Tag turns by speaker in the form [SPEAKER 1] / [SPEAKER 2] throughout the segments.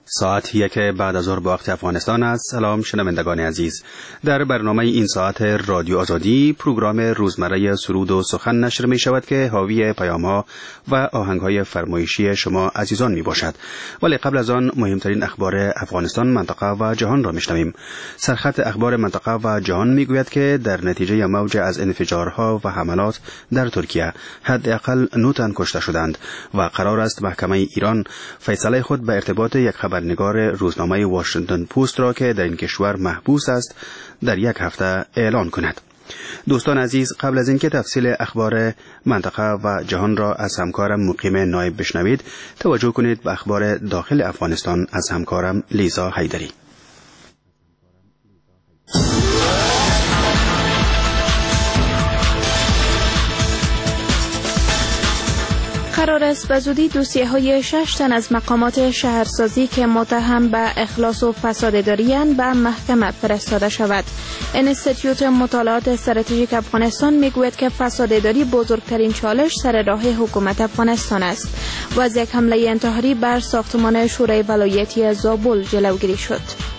[SPEAKER 1] ساعت 1 بعد از ظهر به وقت افغانستان است. سلام شنوندگان عزیز. در برنامه این ساعت رادیو آزادی پروگرام روزمره سرود و سخن نشر می شود که حاوی پیام‌ها و آهنگ‌های فرمایشی شما عزیزان می باشد. ولی قبل از آن مهمترین اخبار افغانستان، منطقه و جهان را می شنویم. سرخط اخبار منطقه و جهان می گوید که در نتیجه موج از انفجارها و حملات در ترکیه حداقل 9 تن کشته شدند و قرار است محکمه ایران فیصله خود به ارتباط یک خبرنگار روزنامه واشنگتن پست را که در این کشور محبوس است در یک هفته اعلان کند. دوستان عزیز، قبل از اینکه تفصیل اخبار منطقه و جهان را از همکارم مقیم نایب بشنوید، توجه کنید به اخبار داخل افغانستان از همکارم لیزا حیدری.
[SPEAKER 2] قرار است به زودی دوسیه‌های 6 تن از مقامات شهرسازی که متهم به اخلاص و فساد اداری‌اند به محکمه فرستاده شود. انستیتوت مطالعات استراتژیک افغانستان میگوید که فساد اداری بزرگترین چالش سر راه حکومت افغانستان است و از یک حمله انتحاری بر ساختمان شورای ولایتی زابل جلوگیری شد.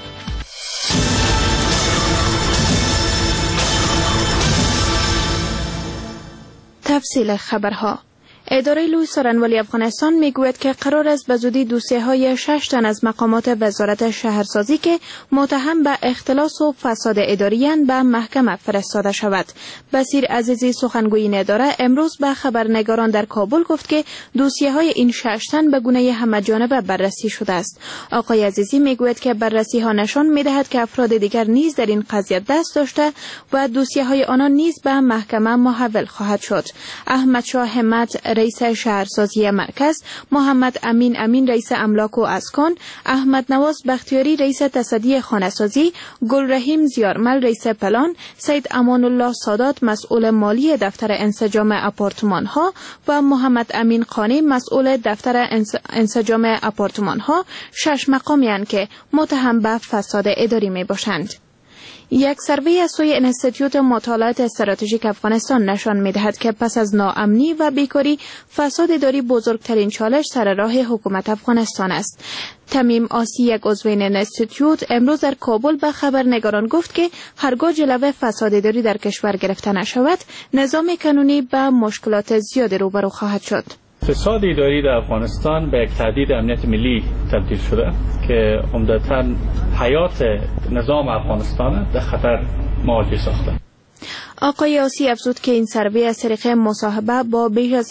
[SPEAKER 2] تفصیل خبرها. اداره لوی سارنوالی افغانستان میگوید که قرار است به زودی دوسیه‌های 6 تن از مقامات وزارت شهرسازی که متهم به اختلاس و فساد اداری‌اند به محکمه فرستاده شود. بصیر عزیزی سخنگوی این اداره امروز به خبرنگاران در کابل گفت که دوسیه‌های این 6 تن به گونه همه‌جانبه بررسی شده است. آقای عزیزی میگوید که بررسی‌ها نشان می‌دهد که افراد دیگر نیز در این قضیه دست داشته و دوسیه‌های آنها نیز به محکمه محول خواهد شد. احمد شاه همت رئیس شهرسازی مرکز، محمد امین رئیس املاک و اسکان، احمد نواز بختیاری رئیس تصدی خانه‌سازی، گل رحیم زیارمل رئیس پلان، سید امان الله سادات مسئول مالی دفتر انسجام آپارتمان ها و محمد امین قانی مسئول دفتر انسجام آپارتمان ها 6 مقامی اند که متهم به فساد اداری می باشند. یک سروی از سوی انستیتوت مطالعات استراتژیک افغانستان نشان می‌دهد که پس از ناامنی و بیکاری، فساد اداری بزرگترین چالش سر راه حکومت افغانستان است. تمیم آسی، یک عضو این انستیتوت، امروز در کابل به خبرنگاران گفت که هرگاه جلوه فساد اداری در کشور گرفته نشود، نظام قانونی به مشکلات زیاد روبرو خواهد شد.
[SPEAKER 3] فساد اداری در افغانستان به یک تهدید امنیت ملی تبدیل شده که عمدتاً حیات نظام افغانستان در خطر مواجه ساخته.
[SPEAKER 2] آقای آسی افزود که این سروی از طریق مصاحبه با بیش از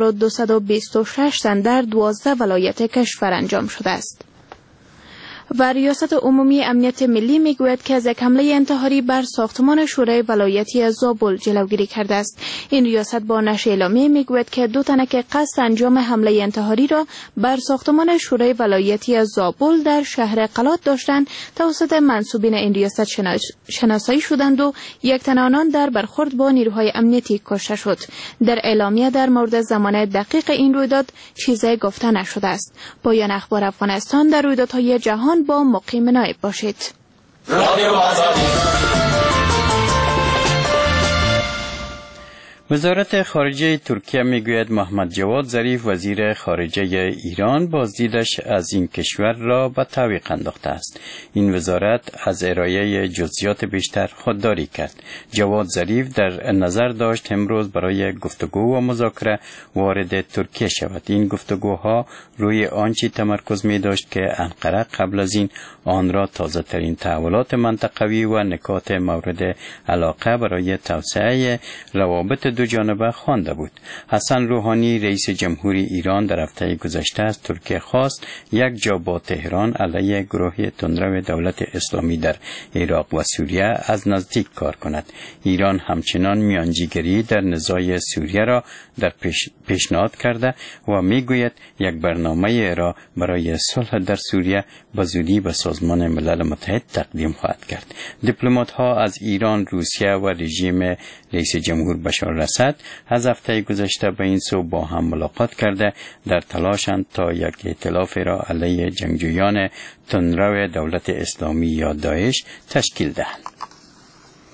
[SPEAKER 2] 1226 تن در 12 ولایت کشور انجام شده است. و ریاست عمومی امنیت ملی میگوید که از یک حمله انتحاری بر ساختمان شورای ولایتی زابل جلوگیری کرده است. این ریاست با نشر اعلامیه میگوید که 2 تن که قصد انجام حمله انتحاری را بر ساختمان شورای ولایتی زابل در شهر قلات داشتند توسط منسوبین این ریاست شناسایی شدند و 1 تن آنان در برخورد با نیروهای امنیتی کشته شد. در اعلامیه در مورد زمان دقیق این رویداد چیزی گفته نشده است. پایان اخبار افغانستان. در رویدادهای جهان با مقیم نایب باشید.
[SPEAKER 4] وزارت خارجه ترکیه میگوید محمد جواد ظریف وزیر خارجه ایران بازدیدش از این کشور را به تعویق انداخته است. این وزارت از ارائه جزئیات بیشتر خودداری کرد. جواد ظریف در نظر داشت امروز برای گفتگو و مذاکره وارد ترکیه شود. این گفتگوها روی آنچه تمرکز می داشت که انقره قبل از این آن را تازه ترین تحولات منطقوی و نکات مورد علاقه برای توسعه روابط دو جانبه خوانده بود. حسن روحانی رئیس جمهوری ایران در هفته گذشته از ترکیه خواست یک جا با تهران علیه گروه تندرو دولت اسلامی در عراق و سوریه از نزدیک کار کند. ایران همچنان میانجیگری در نزاع سوریه را در پیشنهاد کرده و میگوید یک برنامه را برای صلح در سوریه به زودی به سازمان ملل متحد تقدیم خواهد کرد. دیپلمات‌ها از ایران، روسیه و رژیم رئیس جمهور بشار الاسد از هفته گذشته به این سو با هم ملاقات کرده در تلاشند تا یک ائتلاف را علیه جنگجویان تندرو دولت اسلامی یا داعش تشکیل دهند.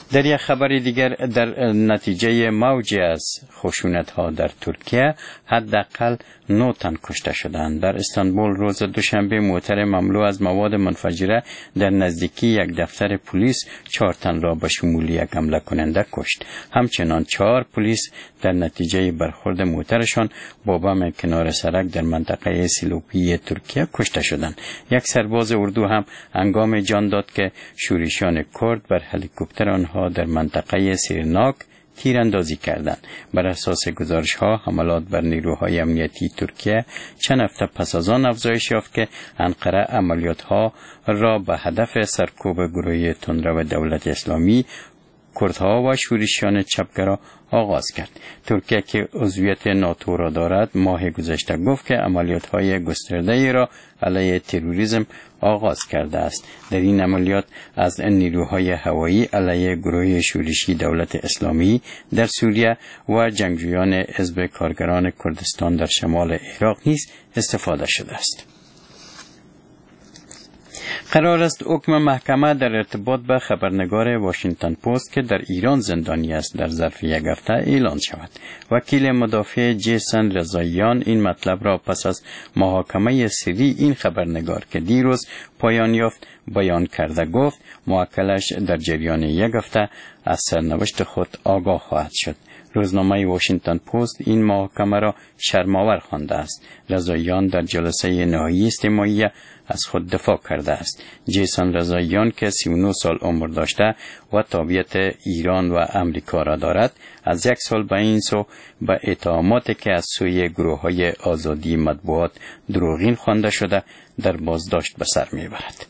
[SPEAKER 4] در یک خبر دیگر، در نتیجه موج از خشونت‌ها در ترکیه حداقل 9 تن کشته شدند. در استانبول روز دوشنبه موتر مملو از مواد منفجره در نزدیکی یک دفتر پلیس 4 تن را به شمول یک حمله کننده کشت. همچنان 4 پلیس در نتیجه برخورد موترشان با بم کنار سرک در منطقه سیلوپی ترکیه کشته شدند. یک سرباز اردو هم هنگام جان داد که شورشیان کرد بر هلیکوپتر آنها در منطقه سیرناک تیراندازی کردند. بر اساس گزارش‌ها حملات بر نیروهای امنیتی ترکیه چند هفته پس از آن افزایش یافت که انقره عملیات‌ها را به هدف سرکوب گروه تندرو دولت اسلامی، کردها و شورشیان چپگرا آغاز کرد. ترکیه که عضویت ناتو را دارد ماه گذشته گفت که عملیات‌های گسترده‌ای را علیه تروریسم آغاز کرده است. در این عملیات از نیروهای هوایی علیه گروه شورشی دولت اسلامی در سوریه و جنگجویان حزب کارگران کردستان در شمال عراق نیز استفاده شده است. قرار است حکم محکمه در ارتباط به خبرنگار واشنگتن پست که در ایران زندانی است در ظرف یک هفته اعلان شود. وکیل مدافع جیسن رضاییان این مطلب را پس از محاکمه سری این خبرنگار که دیروز پایان یافت بیان کرده گفت موکلش در جریان یک هفته از سرنوشت خود آگاه خواهد شد. روزنامه واشنگتن پست این محاکمه را شرم‌آور خوانده است. رضاییان در جلسه نهایی استماعیه از خود دفاع کرده است. جیسن رضاییان که 39 سال عمر داشته و تابعیت ایران و امریکا را دارد، از 1 سال به این سو به اتهاماتی که از سوی گروه‌های آزادی مطبوعات دروغین خوانده شده در بازداشت به سر میبرد.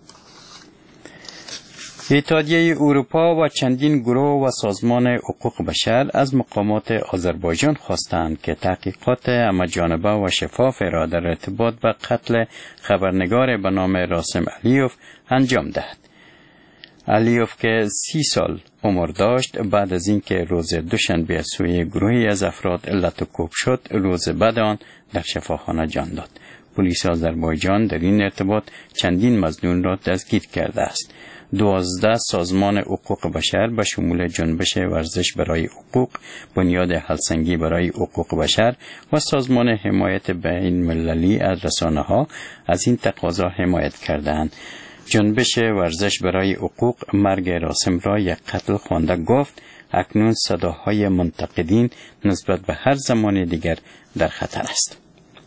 [SPEAKER 4] اتحادیه اروپا و چندین گروه و سازمان حقوق بشر از مقامات آذربایجان خواستند که تحقیقات همه‌جانبه و شفاف را در ارتباط به قتل خبرنگار به نام راسم علیوف انجام دهد. علیوف که 30 سال عمر داشت بعد از اینکه روز دوشنبه از سوی گروهی از افراد لطوکوب شد، روز بعد آن در شفاخانه جان داد. پلیس آذربایجان در این ارتباط چندین مظنون را دستگیر کرده است. 12 سازمان حقوق بشر به شمول جنبش ورزش برای حقوق، بنیاد هلسنگی برای حقوق بشر و سازمان حمایت بین المللی از رسانه‌ها از این تقاضا حمایت کردند. جنبش ورزش برای حقوق مرگ راسم را یک قتل خوانده گفت اکنون صداهای منتقدین نسبت به هر زمان دیگر در خطر است.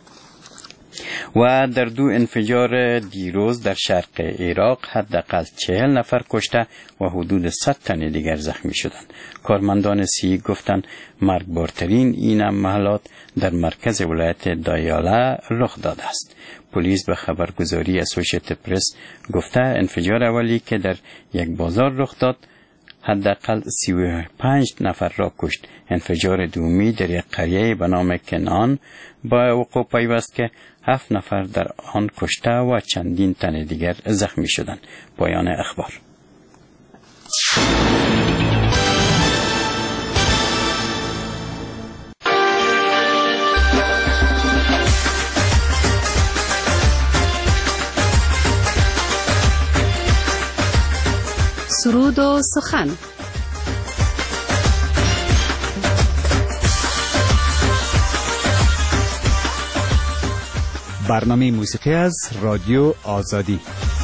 [SPEAKER 4] و در 2 انفجار دیروز در شرق عراق حداقل 40 نفر کشته و حدود 100 تن دیگر زخمی شدند. کارمندان سی گفتند مرگبارترین این حملات در مرکز ولایت دایاله رخ داده است. پلیس به خبرگزاری اسوشیتد پرس گفته انفجار اولی که در یک بازار رخ داد حداقل 35 نفر را کشت. انفجار دومی در یک قریه به نام کنان با وقوع پیوست که 7 نفر در آن کشته و چندین تن دیگر زخمی شدند. پایان اخبار.
[SPEAKER 5] سرود و سخن.
[SPEAKER 6] برنامه موسیقی از رادیو آزادی.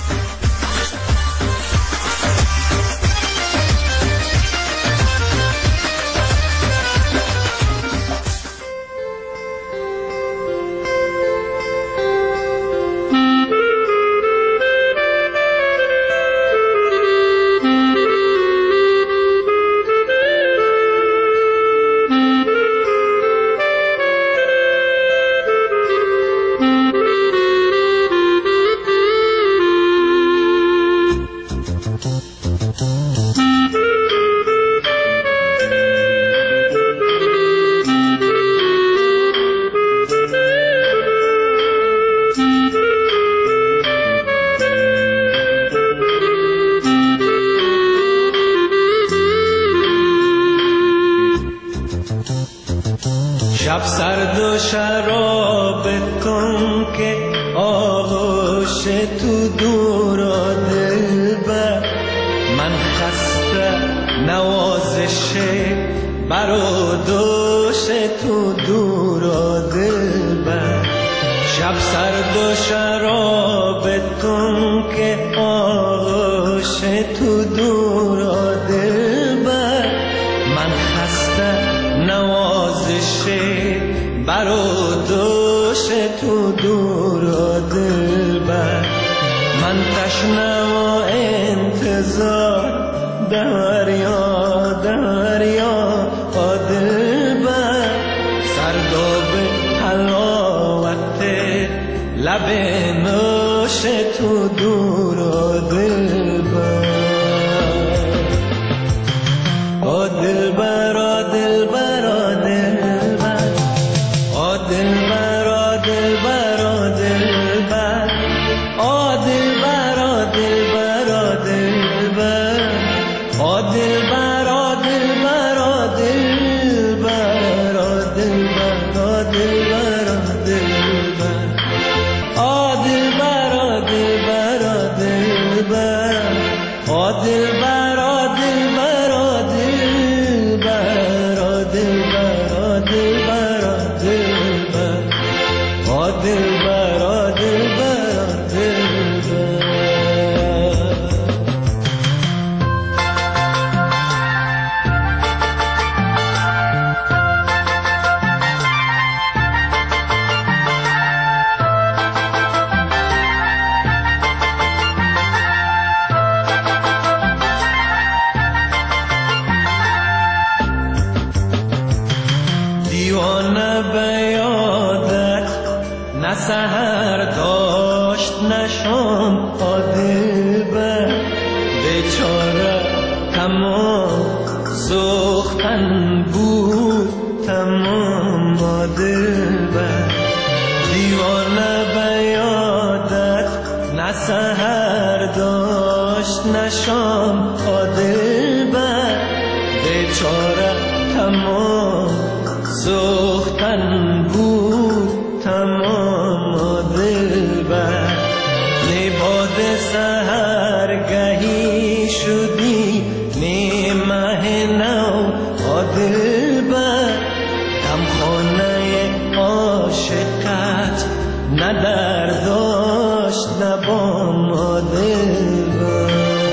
[SPEAKER 7] شب سرد و شراب کن که آغوش تو دور و دلبر، من خسته نوازش بر و دوش تو دور و دلبر شب سرد و شراب تون که آغوش تو دور و دلبر من خسته نوازش بر و دوش تو دور و دلبر من تشنه و انتظار دریا دریا دلبر سرداب حلاوت لب نوش تو دور و دلبر دلبر دلبر دلبر دلبر دلبر دلبر سحر داشت نشان دلبر بیچاره تمام سوختن بود تمام دلبر دیوانه به یادت نه سحر داشت نشان دلبر بیچاره تمام سوختن بود تمام دلبر نی باد سحرگهی شدی نی مه نو دلبر دم خانه عاشقت نه در داشت نه بام دلبر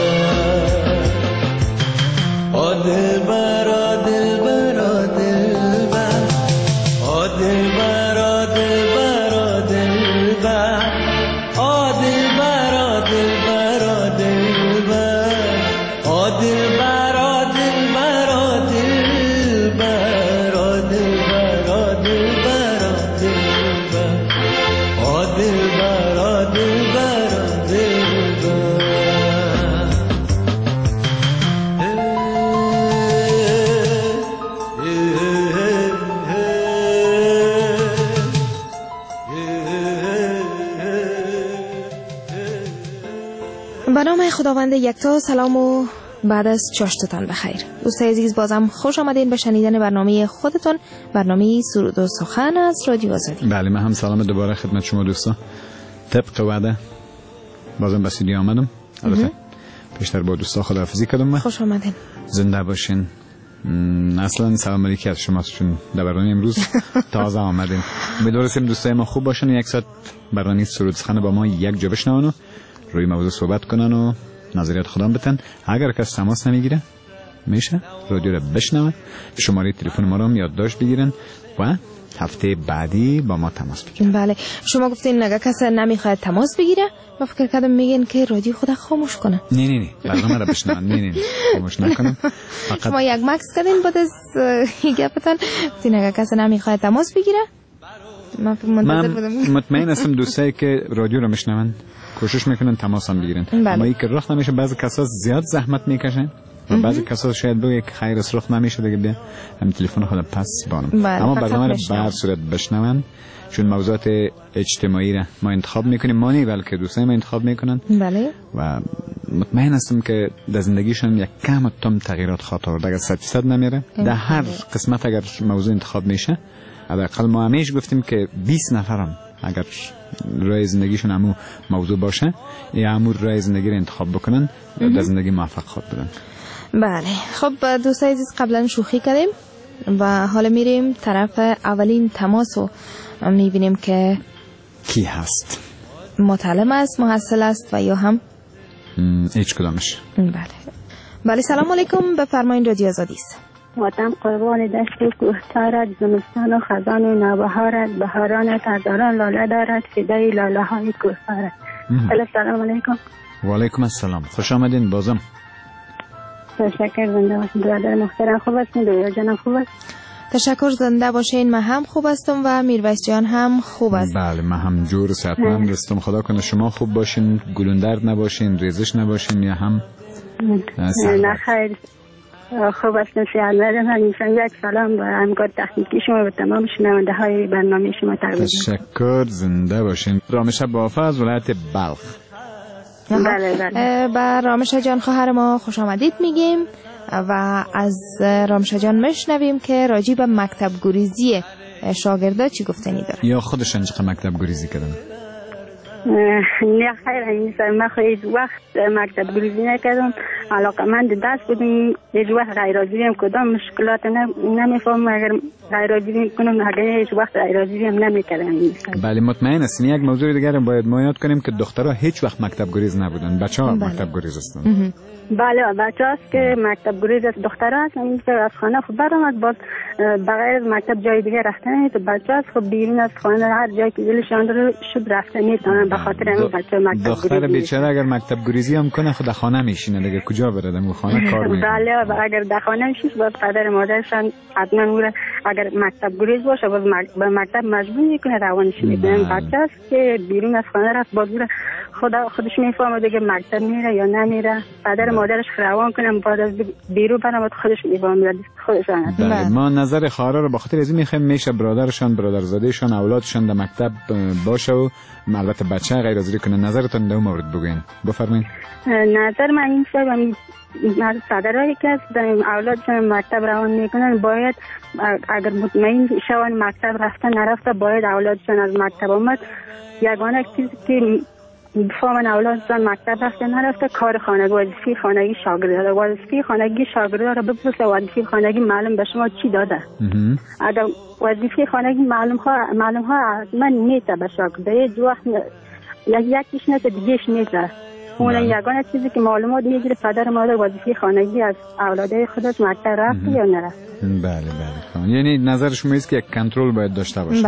[SPEAKER 7] دلبر دلبر دلبر
[SPEAKER 2] به نام خداوند یکتا. سلام و بعد از چاشتتان بخیر. دوستای عزیز، بازم خوش آمدین به شنیدن برنامه خودتون، برنامه سرود و سخن از رادیو آزادی.
[SPEAKER 6] بله، من هم سلام دوباره خدمت شما دوستا. طبق وعده بازم به استودیو آمدم. البته پیشتر با دوستا خداحافظی کردم.
[SPEAKER 2] خوش آمدین.
[SPEAKER 6] زنده باشین. اصلا سلام علیکی از شما، چون در برنامه امروز تازه آمدین. امیدوارم دوستای ما خوب باشن و یک ساعت برنامه سرود سخن با ما یک جا بشنون و روی موضوع صحبت کنن و نظریات خودم بتن. اگر کس تماس نمیگیره میشه رادیو رو بشنوه، شماره تلفن ما رو هم یادداشت بگیرن و هفته بعدی با ما تماس بگیرن.
[SPEAKER 2] بله، شما گفتین اگر کس نمیخواد تماس بگیره، ما فکر کردم میگین که رادیو خود خاموش کنه.
[SPEAKER 6] نه برنامه رو بشنون. نه خاموش نکنم. فقط
[SPEAKER 2] شما یک مکس کردین بعد از گپتون گفتین اگر کس نمیخواد تماس بگیره. من
[SPEAKER 6] مطمئن هستم دوستایی که رادیو رو میشنون کوشش میکنن تماس هم بگیرن. اما این که رخ نمیشه، بعضی کسا زیاد زحمت میکشن و بعضی کسا شاید بگه که خیر است رخ نمیشه دیگه بیا هم تلفن خودم پس بانم. اما برنامه رو به هر صورت بشنون، چون موضوعات اجتماعی را ما انتخاب میکنیم، ما نه بلکه دوستای ما انتخاب میکنن. بله. و مطمئن هستم که در زندگیشون یک کم تام تغییرات خواهد آورد. اگر 100% نمیره در هر قسمت اگر موضوع انتخاب میشه، حداقل ما همیشه گفتیم که 20 نفرم اگر راه زندگیشون همون موضوع باشه یا همون راه زندگی رو انتخاب بکنن در زندگی موفق خود بدن.
[SPEAKER 2] بله خب دوستای عزیز قبلا شوخی کردیم و حالا میریم طرف اولین تماس رو میبینیم که
[SPEAKER 6] کی هست؟
[SPEAKER 2] متعلم است، محصل است و یا هم
[SPEAKER 6] هیچ کدامش.
[SPEAKER 2] بله سلام علیکم، بفرمایید رادیو آزادی است.
[SPEAKER 5] وطن قربان دشت کوهتارت، زمستان و خزان و نوبهارت، بهارانت هزاران لاله دارد، فدای لاله های کوهتارت. سلام علیکم.
[SPEAKER 6] و علیکم السلام، خوش آمدین بازم.
[SPEAKER 5] تشکر، زنده باشین برادر محترم. خوب هستین؟ دویا جانم خوب است؟
[SPEAKER 2] تشکر، زنده باشین. من هم خوب هستم و میرویس جان هم خوب است.
[SPEAKER 6] بله من هم جور صحتمند هستم، خدا کنه شما خوب باشین، گلوندرد نباشین، ریزش نباشین یا هم
[SPEAKER 5] نه خیر خوب هستم، صحت ندارم. همیشه یک سلام به همکار تکنیکی شما و تمام شنونده های برنامه شما تقدیم.
[SPEAKER 6] تشکر، زنده باشین. رامشه بافا از ولایت بلخ.
[SPEAKER 5] بله.
[SPEAKER 2] با رامشه جان خواهر ما خوش آمدید میگیم و از رامشه جان مشنویم که راجع به مکتب گریزی شاگردا چی گفتنی داره
[SPEAKER 6] یا خودشان چقدر مکتب گریزی کردن.
[SPEAKER 5] نه خیر، من خیلی وقت مکتب گریزی نکردم، علاقمند دست بودم، هیچ وقت غیرحاضری هم کدام مشکلات نمیفهم، اگر غیرحاضری کنم اگر هیچ وقت غیرحاضری هم نمیکردم.
[SPEAKER 6] بله مطمئن هستم. یک موضوع دیگر هم باید ما یاد کنیم که دخترها هیچ وقت مکتب گریز نبودن، بچه‌ها مکتب گریز هستند.
[SPEAKER 5] بله بچه هست که مکتب گریز است، دخترها هست این که از خانه خود برآمد باز بغیر از مکتب جای دیگه رفتن تو بچه هست خب بیرون از خانه هر جایی که دلشان رو شد رفتن میتونن، به خاطر همین بچه مکتب
[SPEAKER 6] دختر بیچاره اگر مکتب گریزی هم کنه خود خانه میشینه دیگه، کجا بره؟ در خانه کار میکنه.
[SPEAKER 5] بله اگر در خانه میشینه باز پدر مادرشان حتما میره، اگر مکتب گریز باشه باز به مکتب مجبور میکنه روانش میکنه. بچه هست که بیرون از خانه رفت باز خودش میفهمه دیگه مکتب میره یا نمیره، پدر مادرش روان کنم بعد از بیرون برام خودش میفهمه خودشان.
[SPEAKER 6] بله ما نظر خواهرا رو به خاطر از این میخوایم میشه برادرشان، برادرزادهشان، اولادشان در مکتب باشه و البته بچه غیر حاضری کنه. نظرتون در اون مورد بگین، بفرمایید.
[SPEAKER 5] نظر من این است پدرایی که اولادشان مکتب روان میکنن باید اگر مطمئن شون مکتب رفتن نرفته باید اولادشان از مکتب آمد یگانه چیزی که بفهمن اولادشان مکتب رفته نرفته کار خانگی، وظیفه خانگی شاگرد، وظیفه خانگی شاگرد را بپرسه وظیفه خانگی معلم به شما چی داده. اگر وظیفه خانگی معلم ها من نیست به شاگرد هیچ وقت یکیش نیست دیگهش نیست. اون یگانه چیزی که معلومات میگیره پدر مادر وظیفه خانگی از اولاده خودش مکتب رفته یا نرفته.
[SPEAKER 6] بله یعنی نظر شما است که یک کنترل باید داشته باشه.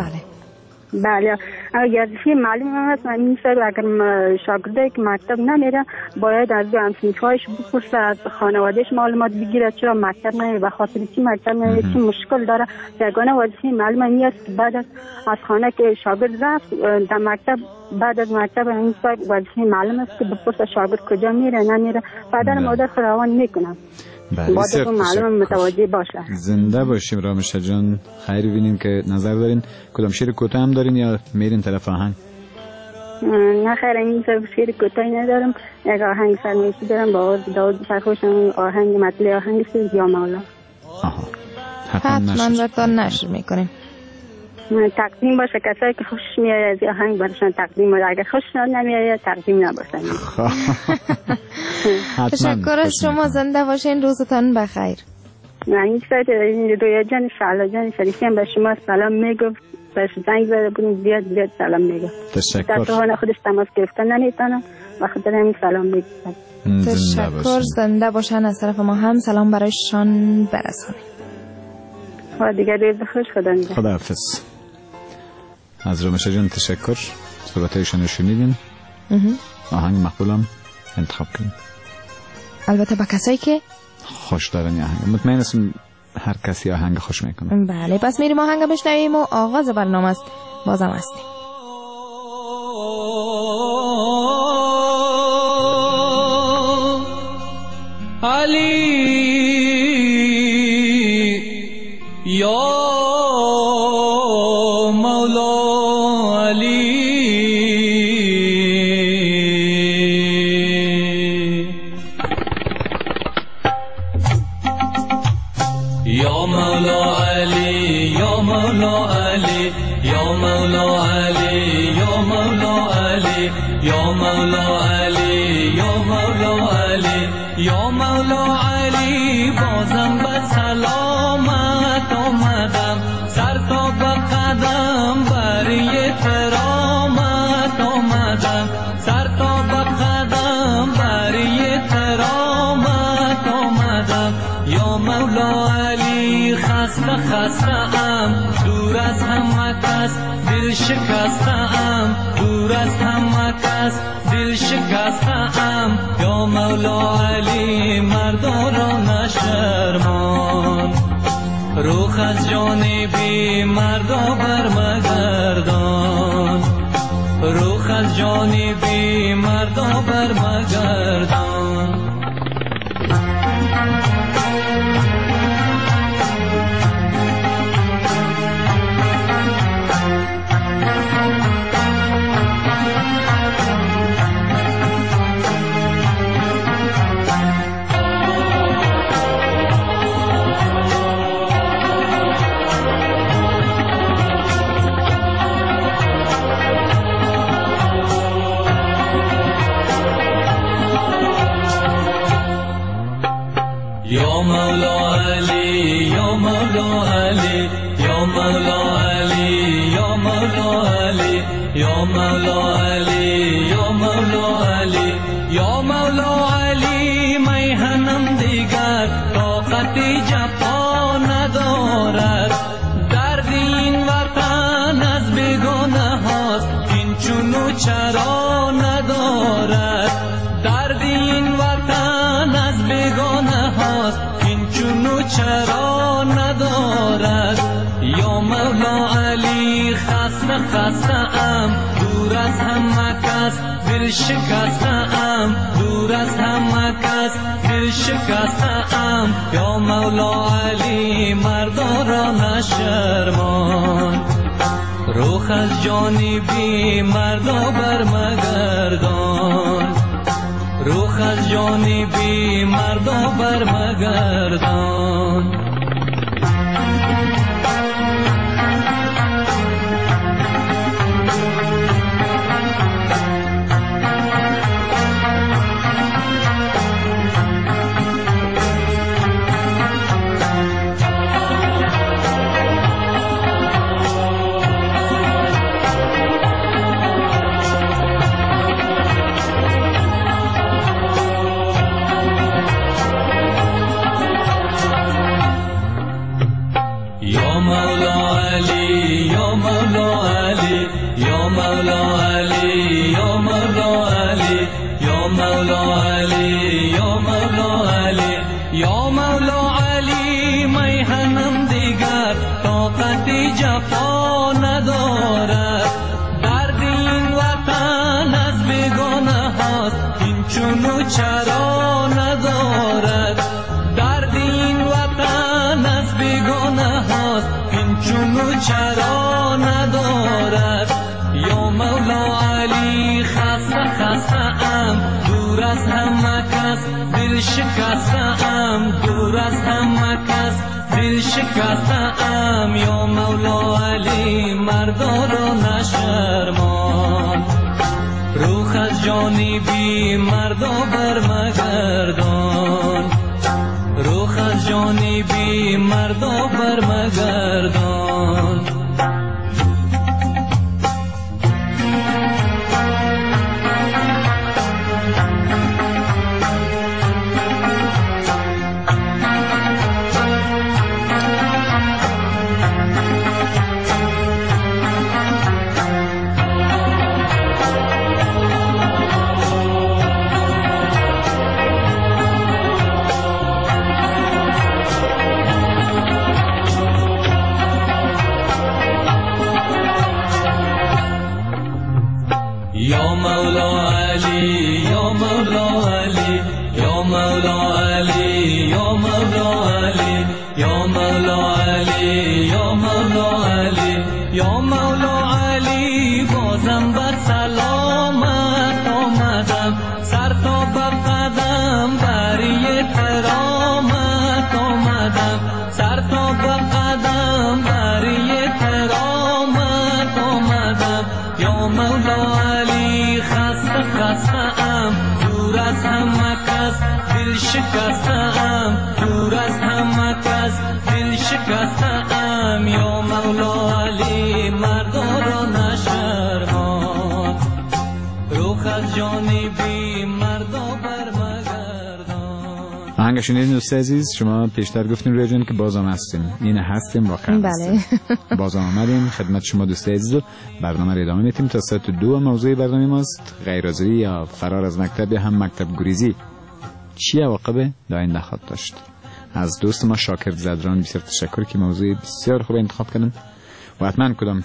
[SPEAKER 5] بله اگر وظیفه معلم هم هست من می‌فهمم اگر شاگردی که مکتب نمیره باید از همسنف‌هایش بپرسه، از خانواده‌اش معلومات بگیره چرا مکتب نمیره، به خاطر چی مکتب نمیره، چی مشکل داره. یگانه وظیفه معلم این است که بعد از خانه که شاگرد رفت در مکتب بعد از مکتب این وظیفه معلم است که بپرسه شاگرد کجا میره نمیره، پدر مادر روان میکنن. باید معلم متوجه باشه.
[SPEAKER 6] زنده باشیم رامشه جان، خیر ببینیم که نظر دارین. کدام شعر کوتاه هم دارین یا میرین طرف آهنگ؟
[SPEAKER 5] نه خیر این شعر کوتاهی ندارم، یک آهنگ فرمایشی دارم با داود سرخوشم، آهنگ مطلع آهنگ است یا مولا.
[SPEAKER 2] حتما براتون نشر میکنیم.
[SPEAKER 5] تقدیم باشه کسایی که خوشش میاد از آهنگ براشون تقدیم باشه، اگر خوشش نمیاد تقدیم نباشه.
[SPEAKER 2] تشکر از شما، زنده باشین، روزتان بخیر.
[SPEAKER 5] این سایت رویا جان شعلا جان شریفی هم به شما سلام میگفت، بهش زنگ زده بودیم بیاد سلام میگفت.
[SPEAKER 6] تشکر.
[SPEAKER 5] در خودش تماس گرفتن نمیتونم و خاطر همین سلام میگم.
[SPEAKER 2] تشکر، زنده باشن، از طرف ما هم سلام برایشان برسانید.
[SPEAKER 5] و دیگه روز خوش، خدا نگهدار.
[SPEAKER 6] خداحافظ. از رامشه جان تشکر، صحبتایشان رو شنیدین. آهنگ مقبولم انتخاب کنید،
[SPEAKER 2] البته با کسایی که
[SPEAKER 6] خوش دارن آهنگ. مطمئن هستم هر کسی آهنگ خوش میکنه.
[SPEAKER 2] بله پس میریم آهنگ بشنویم و آغاز برنامه است. بازم هستیم.
[SPEAKER 7] علی یا مولا علی یا مولا علی یا مولا علی یا مولا علی یا مولا علی یا مولا علی یا مولا علی بازم به سلامت آمدم سر تا به قدم بری کرامت آمدم سر تا به قدم بری کرامت آمدم یا مولا علی خسته خسته ام دور از همه کس دل شکسته ام دور از همه کس دل شکسته ام یا مولا علی مردا را نشرمان روح از جانبی مردا برمگردان روح از جانبی مردا برمگردان یا مولا علی یا مولا علی یا مولا علی یا مولا علی یا مولا علی یا مولا علی یا مولا علی میهنم دیگر طاقت جفا ندارد درد این وطن از بیگانه هاست این چونو چرا ندارد درد این وطن از بیگانه هاست این چونو چرا ندارد یا مولا علی خسته خسته ام دور از همه کس دل شکسته ام دور از همه کس دل شکسته ام یا مولا علی مردا را نشرمان روح از جانبی مردا برمگردان روح از جانبی مردا برمگردان یا مولا علی میهنم دیگر طاقت جفا ندارد درد این وطن از بیگانه هاست این چونو چرا ندارد درد این وطن از بیگانه هاست این چونو چرا ندارد یا مولا علی خسته خسته ام دور از همه کس دل شکسته ام دور از همه کس دل شکسته ام یا مولا علی مردا را نشرمان روح از جانبی مردا برمگردان روح از جانبی مردا برمگردان یا مولا علی یا مولا علی یا مولا علی یا مولا علی یا مولا علی یا مولا علی یا مولا علی بازم به سلامت آمدم سر تا به قدم بری کرامت آمدم سر تا به قدم بری کرامت آمدم یا مولا علی خسته دل شکستم دور از همه کس دل شکستم یا مولا علی مردا را نشرمان روح از جانبی مردا برمگردان.
[SPEAKER 6] آهنگ شنیدین دوست عزیز؟ شما پیشتر گفتین روی جان که بازم هستیم. این هستیم واقعا.
[SPEAKER 2] بله.
[SPEAKER 6] بازم آمدیم خدمت شما دوست عزیز و برنامه را ادامه میدیم تا ساعت 2. موضوع برنامه ماست غیرحاضری یا فرار از مکتب یا هم مکتب گریزی. چی عواقب آینده خواهد داشت؟ از دوست ما شاکر زدران بسیار تشکر که موضوع بسیار خوب انتخاب کردن و حتما کدام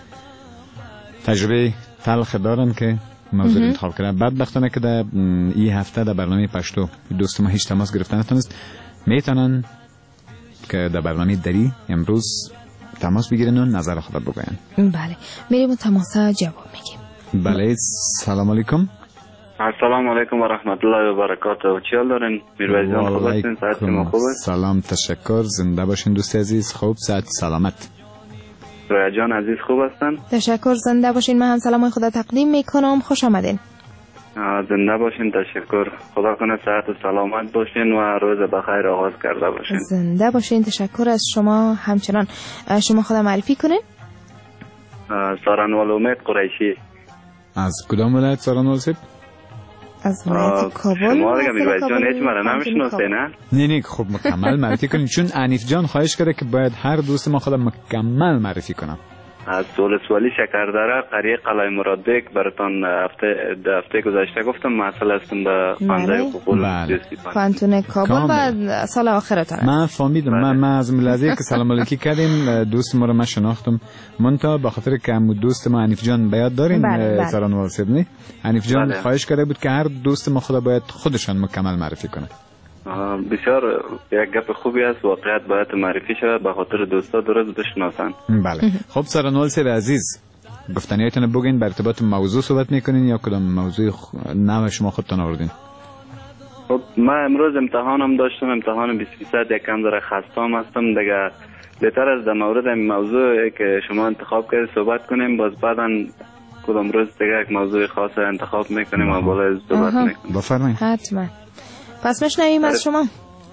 [SPEAKER 6] تجربه تلخ دارن که موضوع انتخاب کردن. بدبختانه که در این هفته در برنامه پشتو دوست ما هیچ تماس گرفتن نتونست. میتونن که در برنامه دری امروز تماس بگیرن و نظر خود بگوین.
[SPEAKER 2] بله میریم و تماس جواب میگیم.
[SPEAKER 6] بله سلام علیکم.
[SPEAKER 8] السلام علیکم و رحمت الله و برکاته. چی حال دارین؟ میرویز جان خوب هستین؟ صحت شما خوبه؟
[SPEAKER 6] سلام تشکر زنده باشین دوست عزیز. خوب صحت سلامت.
[SPEAKER 8] رویا جان عزیز خوب هستن؟
[SPEAKER 2] تشکر زنده باشین. من هم سلام خدا تقدیم میکنم. خوش آمدین.
[SPEAKER 8] زنده باشین. تشکر. خدا کنه صحت و سلامت باشین و روز بخیر آغاز کرده باشین.
[SPEAKER 2] زنده باشین. تشکر از شما همچنان. شما خدا معرفی کنین.
[SPEAKER 8] سارنوال امید قریشی.
[SPEAKER 6] از کدام ولایت سارنوال صاحب؟
[SPEAKER 2] از ولایت کابل.
[SPEAKER 8] شما دیگه میرویز جان هیچ مرا نمیشناسه نه؟
[SPEAKER 6] نه خب مکمل معرفی کنیم چون انیف جان خواهش کرده که باید هر دوست ما خودم مکمل معرفی کنم. از
[SPEAKER 8] ولسوالی شکردره قریه قلعه مرادبک براتون هفته گذشته گفتم مسئله هستم به خانده حقوق دوستی
[SPEAKER 2] فانتون کابل و سال آخرتان.
[SPEAKER 6] من فهمیدم. من از ملازی که سلام علیکی کردیم دوست ما رو من شناختم منتها به خاطر که دوست ما انیف جان بیاد داریم سرانوال سیدنی انیف جان خواهش کرده بود که هر دوست ما خدا باید خودشان مکمل معرفی کنه.
[SPEAKER 8] بسیار یک گپ خوبی است. واقعیت باید معرفی شود به خاطر دوستا درست بشناسن.
[SPEAKER 6] بله. خب سرانوال سید عزیز گفتنیاتون بگین بر ارتباط موضوع صحبت میکنین یا کدام موضوع نو شما خودتون آوردین؟
[SPEAKER 8] خب من امروز امتحانم داشتم. امتحان 20% یکم ذره خستم هستم دیگه. بهتر از در مورد این موضوع که شما انتخاب کردید صحبت کنیم باز بعداً کدام روز دیگه یک موضوع خاص انتخاب میکنیم و بالا صحبت میکنیم.
[SPEAKER 6] بفرمایید.
[SPEAKER 2] حتما. پس میشنویم از شما.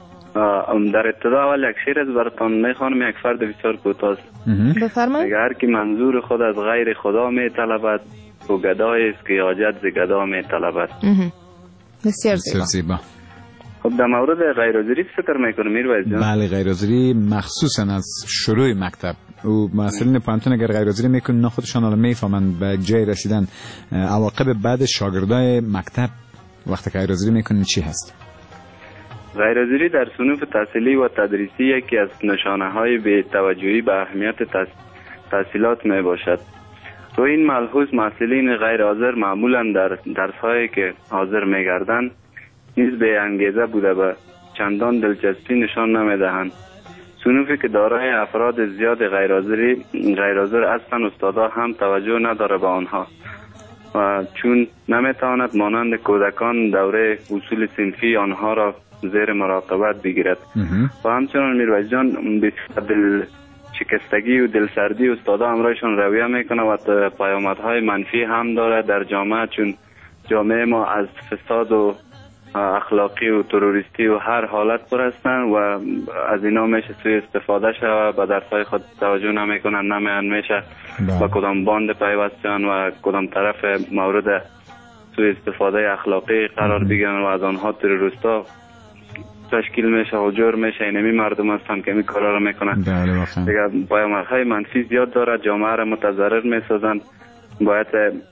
[SPEAKER 8] در ابتدا اول یک شعر از براتون میخوانم. یک فرد بسیار کوتاه.
[SPEAKER 2] بفرمایید.
[SPEAKER 8] هر کی منظور خود از غیر خدا میطلبد او گدایی است که حاجت ز گدا میطلبد.
[SPEAKER 2] بسیار
[SPEAKER 6] زیبا.
[SPEAKER 8] خب در مورد غیرحاضری فکر میکنم میرویز جان؟
[SPEAKER 6] بله غیرحاضری مخصوصا از شروع مکتب او مسئولین پانتون اگر غیرحاضری میکنن نه خودشان الان میفهمن به جای رسیدن عواقب بعد شاگردای مکتب وقتی که غیرحاضری میکنن چی هست؟
[SPEAKER 8] غیرحاضری در صنوف تحصیلی و تدریسی یکی از نشانه‌های بی‌توجهی به اهمیت تحصیلات می باشد. تو این ملحوظ محصلین غیر حاضر معمولا در درس‌هایی که حاضر می‌گردند نیز به انگیزه بوده و چندان دلچسپی نشان نمی‌دهند. صنوفی که دارای افراد زیاد غیرحاضر هستند استادا هم توجه نداره به آنها و چون نمی‌تواند مانند کودکان دوره اصول صنفی آنها را زیر مراقبت بگیرد و همچنان میرویز جان دل شکستگی و دلسردی استادا همراهشان رویه میکنه و پیامدهای منفی هم داره در جامعه چون جامعه ما از فساد و اخلاقی و تروریستی و هر حالت پر هستن و از اینا میشه سوی استفاده شود و درسای خود توجه نمیکنن میشه و کدام باند پیوستن و کدام طرف مورد سوی استفاده اخلاقی قرار بگیرن و از آنها تروریستا تشکیل میشه و جور میشه. اینمی مردم هستن که این کارا رو میکنن. دیگه پیامدهای منفی زیاد داره. جامعه را متضرر میسازن. باید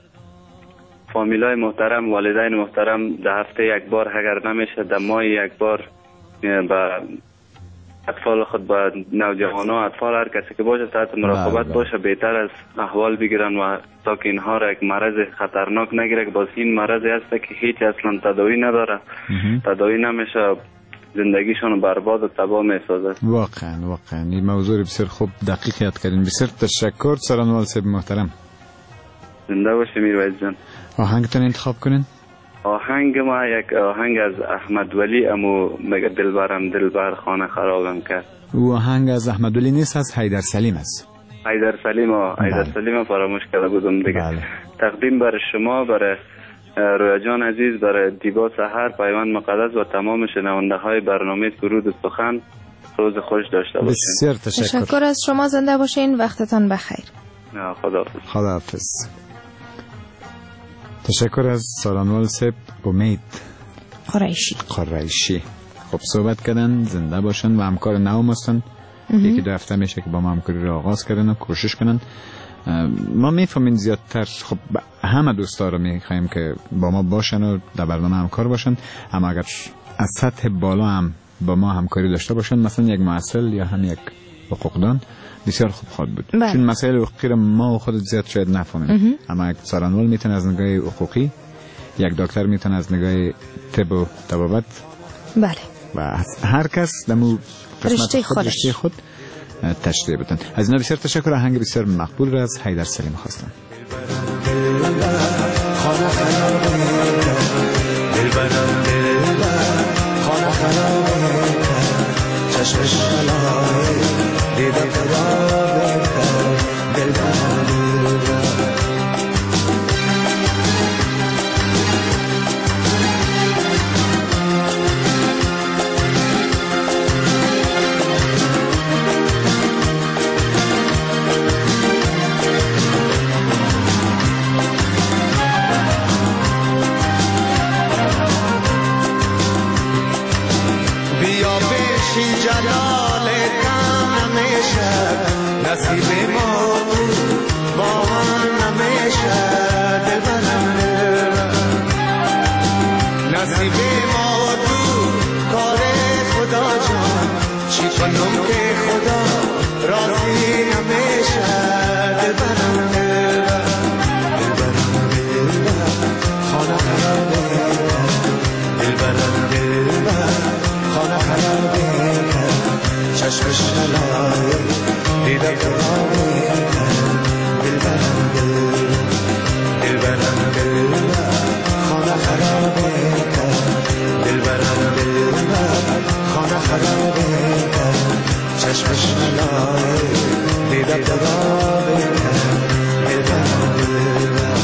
[SPEAKER 8] فامیلای محترم والدین محترم در هفته یک بار اگر نمیشه در ماه یک بار به اطفال خود با نوجوانان اطفال هر کسی که باشه تحت مراقبت باشه بهتر از احوال بگیرن و تا که اینها را یک مرض خطرناک نگیره که باز این مرضی هست که هیچ اصلا تداوی نداره. تداوی نمیشه زندگیشون برباد و تباه میسازه.
[SPEAKER 6] واقعا این موضوع بسیار خوب دقیق یاد کردین. بسیار تشکر سرانوال صاحب محترم.
[SPEAKER 8] زنده باشی میرویز جان.
[SPEAKER 6] آهنگتون انتخاب کنین.
[SPEAKER 8] آهنگ ما یک آهنگ از احمد ولی امو مگه دلبر خانه خرابم کرد.
[SPEAKER 6] او آهنگ از احمد ولی نیست از حیدر سلیم است.
[SPEAKER 8] حیدر سلیم فراموش کرده بودم دیگه. تقدیم برای شما برای رویا جان عزیز برای دیبا سحر پیوند مقدس و تمام شنونده های برنامه سرود و سخن روز خوش داشته باشین.
[SPEAKER 6] بسیار
[SPEAKER 2] تشکر از شما، زنده باشین، وقتتان بخیر.
[SPEAKER 8] خداحافظ.
[SPEAKER 6] خداحافظ. تشکر از سارانوال سب امید قریشی. خب صحبت کردن، زنده باشن و همکار نو هستن. یکی دو هفته میشه که با ما همکاری رو آغاز کردن و کوشش کنن. ما میفهمیم زیادتر، خب همه دوستا رو میخوایم که با ما باشن و در برنامه همکار باشن، اما اگر از سطح بالا هم با ما همکاری داشته باشن، مثلا یک معسل یا هم یک حقوقدان، بسیار خوب خواهد بود. چون مسائل حقوقی رو ما و خودت زیاد شاید نفهمیم، اما یک سارانوال میتونه از نگاه حقوقی، یک دکتر میتونه از نگاه طب و طبابت، بله، و هر کس دمو رشته خود تشریح بتن. از اینا بسیار تشکر. آهنگ بسیار مقبول را از حیدر سلیم خواستم.
[SPEAKER 9] نصیب ما با هم نمیشه دلبرم، نصیب ما تو کار خدا جان، چی کنم که خدا راضی نمیشه دلبرم، خانه خرابه، دلبرم خانه خرابه، چشمش نلایه دیدم قراره، دلبرم خانه خرابه، دلبرم خانه خرابه، چشمش نلایه دیدم قراره، دلبرم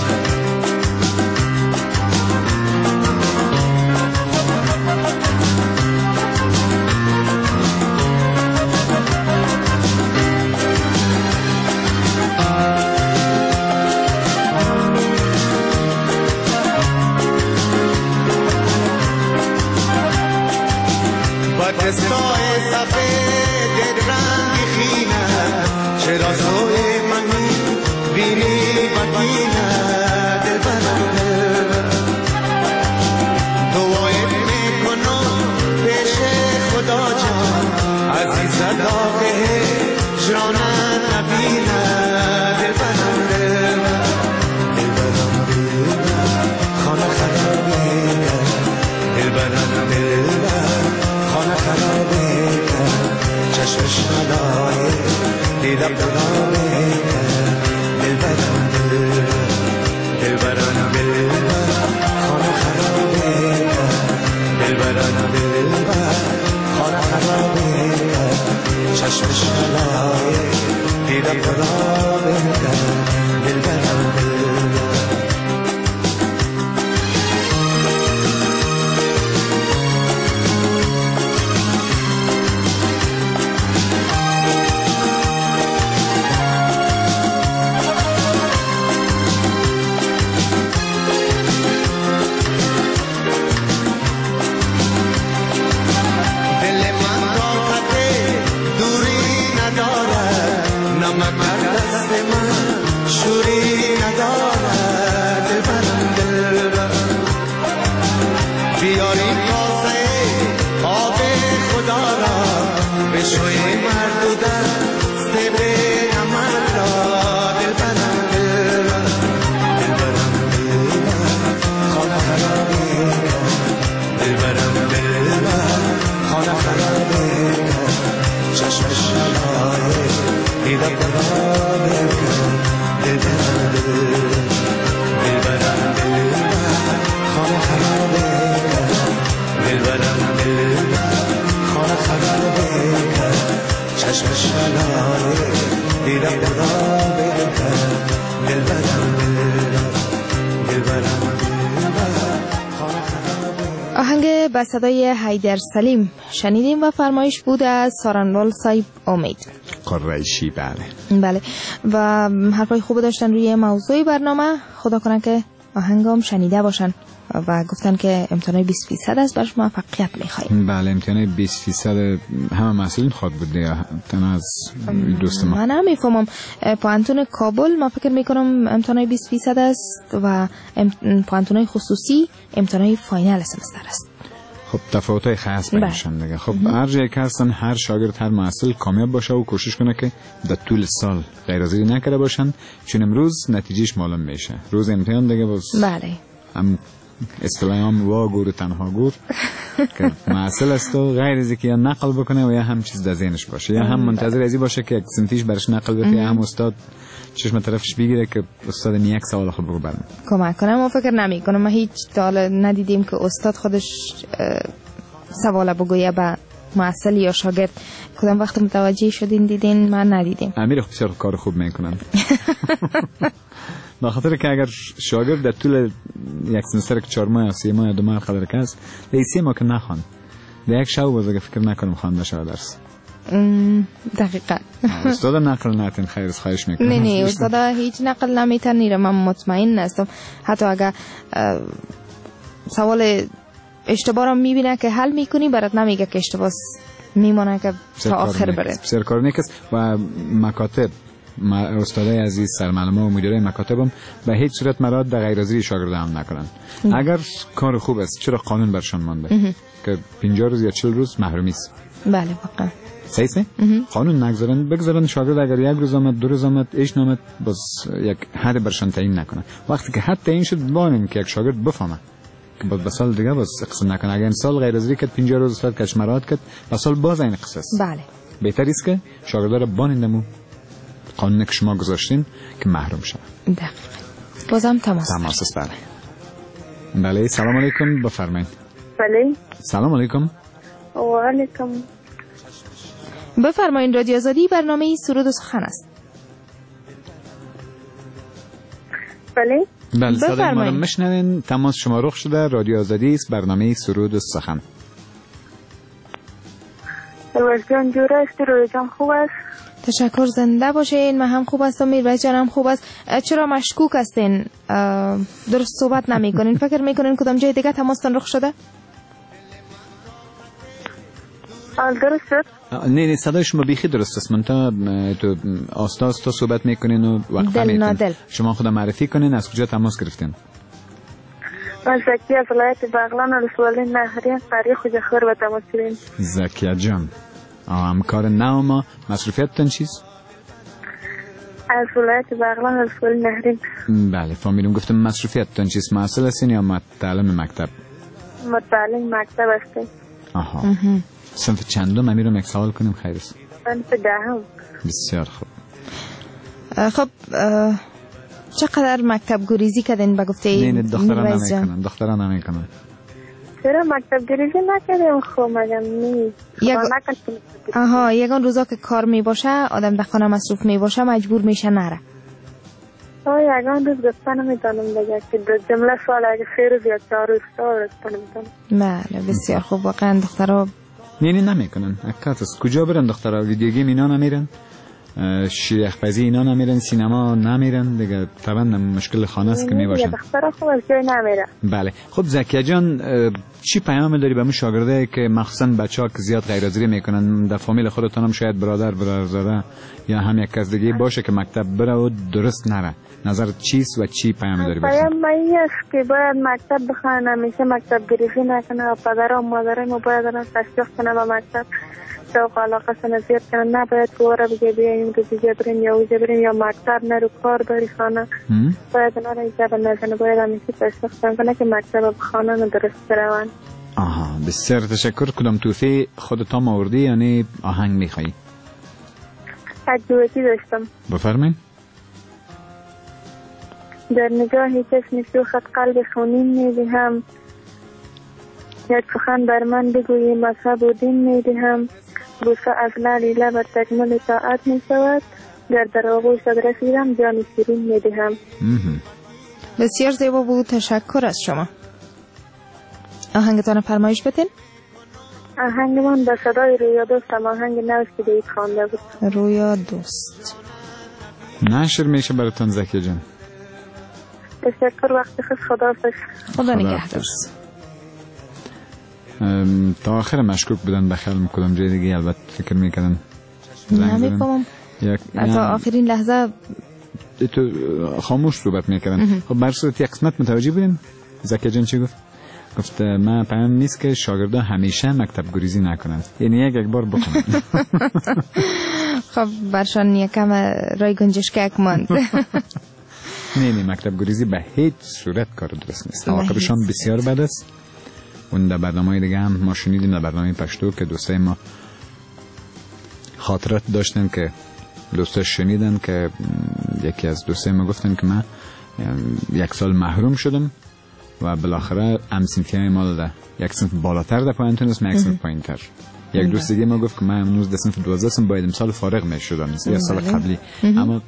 [SPEAKER 9] دستای سفید رنگ خینه، چرا سوی منی بینی بگینه دلبرم، دعای میکنم پیش خدا جان، عزیز داغه جرانه نبینه دلبرم، خانه خرابه، دلبرم خانه خرابه، چشمش نلایه دیدم قراره، دلبرم خانه خرابه، دلبرم خانه خرابه، چشمش نلایه دیدم قراره، دلبرم دلبرم
[SPEAKER 10] آهنگ به صدای حیدر سلیم شنیدیم و فرمایش بود از سارنوال صاحب امید
[SPEAKER 6] قریشی.
[SPEAKER 10] بله و حرفای خوب داشتن روی موضوع برنامه. خدا کنه که آهنگام شنیده باشن و گفتن که امتحان 20% است، برش موفقیت می‌خوایم.
[SPEAKER 6] بله امتحان 20% همه مسئولین خواد بوده یا تنها از دوست ما؟
[SPEAKER 10] من نمیفهمم. پانتون کابل ما فکر میکنم امتحان 20% است و پانتون خصوصی امتحان فاینال سمستر است.
[SPEAKER 6] خب تفاوت‌های خاص بینشون دیگه. خب هر جایی که هستن هر شاگرد هر محصل کامیاب باشه و کوشش کنه که در طول سال غیرحاضری نکرده باشن، چون امروز نتیجهش معلوم میشه. روز امتحان دیگه باز
[SPEAKER 10] بله
[SPEAKER 6] هم اصطلاحاً واگور و تنها گور که محصل است و غیر از اینکه یا نقل بکنه و یا هم چیز در ذهنش باشه یا هم منتظر ازی باشه که یک سنتیش برش نقل بده یا هم استاد چشم طرفش بگیره که استاد یک سوال خود بگو برام
[SPEAKER 10] کمک کنم. ما فکر نمی کنم، ما هیچ حالا ندیدیم که استاد خودش سوال بگویه به محصل یا شاگرد. کدام وقت متوجه شدین دیدین؟ من ندیدیم.
[SPEAKER 6] امیر بسیار کار خوب میکنن. بخاطر که اگر شاگرد در طول یک سمستر که 4 ماه یا 3 ماه یا 2 ماه خاطر که است لیسی ما که نخوان در یک شب بازه فکر نکنم خوانده شده درس.
[SPEAKER 10] دقیقا
[SPEAKER 6] استاد نقل نتین خیر از خواهش میکنم.
[SPEAKER 10] نه استاد هیچ نقل نمیتن. من مطمئن هستم حتی اگر سوال اشتباه رو میبینه که حل میکنی برات نمیگه که اشتباه میمونه که تا آخر بره.
[SPEAKER 6] بسیار کار نیک است و مکاتب استادای عزیز سرمعلمه و مدیرای مکاتبم به هیچ صورت مراد در غیرحاضری شاگردان نکنن. اگر کار خوب است چرا قانون برشان مانده که 50 روز یا 40 روز محرومی است.
[SPEAKER 10] بله واقعا
[SPEAKER 6] صحیح است. قانون نگذارن بگذارن شاگرد اگر 1 روز آمد 2 روز آمد ایش نامد باز یک حد برشان تعیین نکنه. وقتی که حد تعیین شد بانیم که یک شاگرد بفهمه که باز به سال دیگه باز قسم نکنه. اگر امسال غیرحاضری کرد 50 روز استاد کش مراد کرد به سال باز این قصه است.
[SPEAKER 10] بله
[SPEAKER 6] بهتر است که شاگردا را بانیدمو قانون که شما گذاشتین که محروم شد.
[SPEAKER 10] دقیقاً. بازم تماس
[SPEAKER 6] است. بله سلام علیکم بفرمایید.
[SPEAKER 5] بله
[SPEAKER 6] سلام علیکم.
[SPEAKER 5] و علیکم.
[SPEAKER 10] بفرمایید. رادیو آزادی برنامه سرود و سخن است.
[SPEAKER 5] بله
[SPEAKER 6] بله صدای ما رو میشنوین. تماس شما رخ شده. رادیو آزادی است برنامه سرود و سخن.
[SPEAKER 5] روزگان جور است. روزگان خوب است.
[SPEAKER 10] تشکر. زنده باشین. من هم خوب هستم. میرویس جان هم خوب است. چرا مشکوک هستین؟ درست صحبت نمی کنین؟ فکر میکنین کدام جای دیگه تماستان رخ شده؟
[SPEAKER 5] درست شد.
[SPEAKER 6] نه صدای شما بیخی درست است. من تو آستا صحبت میکنین و وقفه میکنین. شما خدا معرفی کنین. از کجا تماس گرفتین؟
[SPEAKER 5] من زکیه از ولایت بغلان ولسوالی نهرین قریه خوجخور و تماس گرفتیم.
[SPEAKER 6] زکیه جان همکار نو ما مصروفیتتون چیست؟
[SPEAKER 5] از ولایت بغلان ولسوالی نهرین.
[SPEAKER 6] بله فهمیدم. گفتم مصروفیتتون چیست؟ محصل هستین یا متعلم مکتب؟
[SPEAKER 5] متعلم مکتب هستیم.
[SPEAKER 6] آها صنف چندم؟ من میرم یک سوال کنیم خیر است.
[SPEAKER 5] صنف دهم.
[SPEAKER 6] بسیار خوب.
[SPEAKER 10] خب چقدر مکتب گریزی کردین به گفته
[SPEAKER 6] نه دختران نمیکنن.
[SPEAKER 5] چرا مکتب گریزی نکردیم؟ خب مگم
[SPEAKER 10] یگان روزا که کار می باشه آدم در خانه مصروف می باشه مجبور میشه نره.
[SPEAKER 5] یگان روز گفتن نمیتونم بگه که جمله سوال اگه 3 روز یا 4 روز گفتن نمیتونم.
[SPEAKER 10] بله بسیار خوب. واقعا دخترها
[SPEAKER 6] نه نمیکنن. اکات است. کجا برن دخترها؟ ویدیو گیم اینا نمیرن، شیخ پزی اینا نمیرن، سینما نمیرن دیگه. طبعا مشکل خانه است که میباشن.
[SPEAKER 5] دخترها خوب از جای نمیرن.
[SPEAKER 6] بله خب زکیه جان چی پیام داری به اون شاگردایی که مخصوصا بچه‌ها که زیاد غیرحاضری میکنن در فامیل خودتون هم شاید برادر یا هم یک کس دیگه باشه که مکتب بره و درست نره؟ نظر چیست و چی پیام داری بهشون؟
[SPEAKER 5] پیام این است که باید مکتب بخوان، همیشه مکتب گریزی نکنه و پدر و مادر ما باید تشویق کنه به مکتب. شوق علاقه سن زیاد کنه. نباید فورا بگه بیاییم روزی بریم یا اوزی بریم یا مکتب نرو کار داری خانه. باید نره ایجاب نزنه. باید همیشه تشویق کنه که مکتب و خانه درست روان.
[SPEAKER 6] آها بسیار تشکر. کدام توفی خودت آوردی یعنی آهنگ میخوایی؟
[SPEAKER 5] عجوبتی داشتم.
[SPEAKER 6] بفرمایید.
[SPEAKER 5] در نگاهی چشم شوخت قلب خونین میدهم، یک سخن بر من بگویی مذهب و دین میدهم، بوسه از لعل لبت تکمل طاعت میشود، در آغوشت رسیدم جان شیرین میدهم.
[SPEAKER 10] بسیار زیبا بود. تشکر از شما. آهنگتان فرمایش بدین.
[SPEAKER 5] آهنگ من به صدای رویا دوست، آهنگ نوش که دید خوانده بود.
[SPEAKER 10] رویا دوست
[SPEAKER 6] نشر میشه براتون زکیه جان.
[SPEAKER 5] تشکر، وقت خوش، خداحافظ.
[SPEAKER 10] خدا نگهدار.
[SPEAKER 6] تا آخر مشکوک بودن به خیال کدام جای دیگه البته فکر میکردن
[SPEAKER 10] نمیفهمم تا آخرین لحظه
[SPEAKER 6] تو خاموش صحبت میکردن. خب بر صورت یک قسمت متوجه بودین زکیه جان چی گفت؟ گفت من پیام نیست که شاگردا همیشه مکتب گریزی نکنند، یعنی یک بار بکنن.
[SPEAKER 10] خب برشان یکم رای گنجشکک ماند.
[SPEAKER 6] نه مکتب گریزی به هیچ صورت کار درست نیست. عواقبشان بسیار بد است. اون در برنامه دیگه هم ما شنیدیم، در برنامه پشتو که دوستای ما خاطرات داشتن که دوستا شنیدن که یکی از دوستای ما گفتن که من 1 سال محروم شدم و بالاخره صنفی ما ده 1 صنف بالاتر در پایینتون است، 1 صنف پایینتر. یک دوست دیگه ما گفت که من امروز در صنف 12 سم باید امسال فارغ میشدم، 3 سال قبلی. اما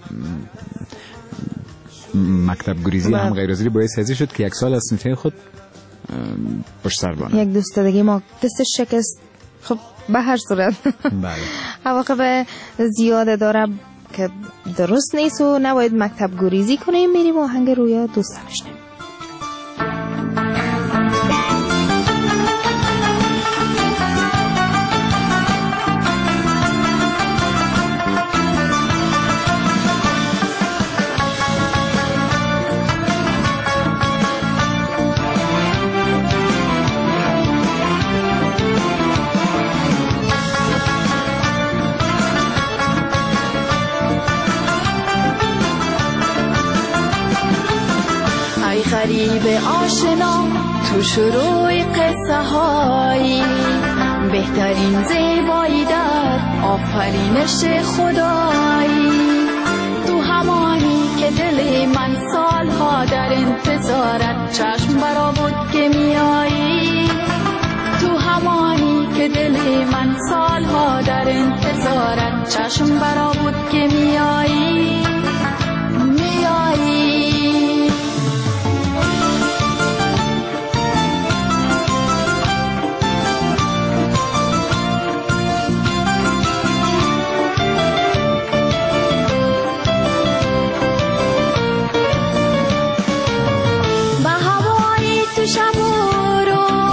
[SPEAKER 6] مکتب گریزی هم غیر حاضری باعث هزی شد که 1 سال از صنفی خود پشت سر بانه.
[SPEAKER 10] یک دوست دیگه ما دستش شکست. خب به هر صورت
[SPEAKER 6] بله
[SPEAKER 10] عواقب زیاده داره که درست نیست و نباید مکتب گریزی کنیم. میریم آهنگ رویا دوست بشنویم.
[SPEAKER 11] غریب آشنا تو شروع قصه هایی، بهترین زیبایی در آفرینش خدایی، تو همانی که دل من سالها در انتظارت چشم برا بود که میایی، تو همانی که دل من سالها در انتظارت چشم برا بود که میایی. شب و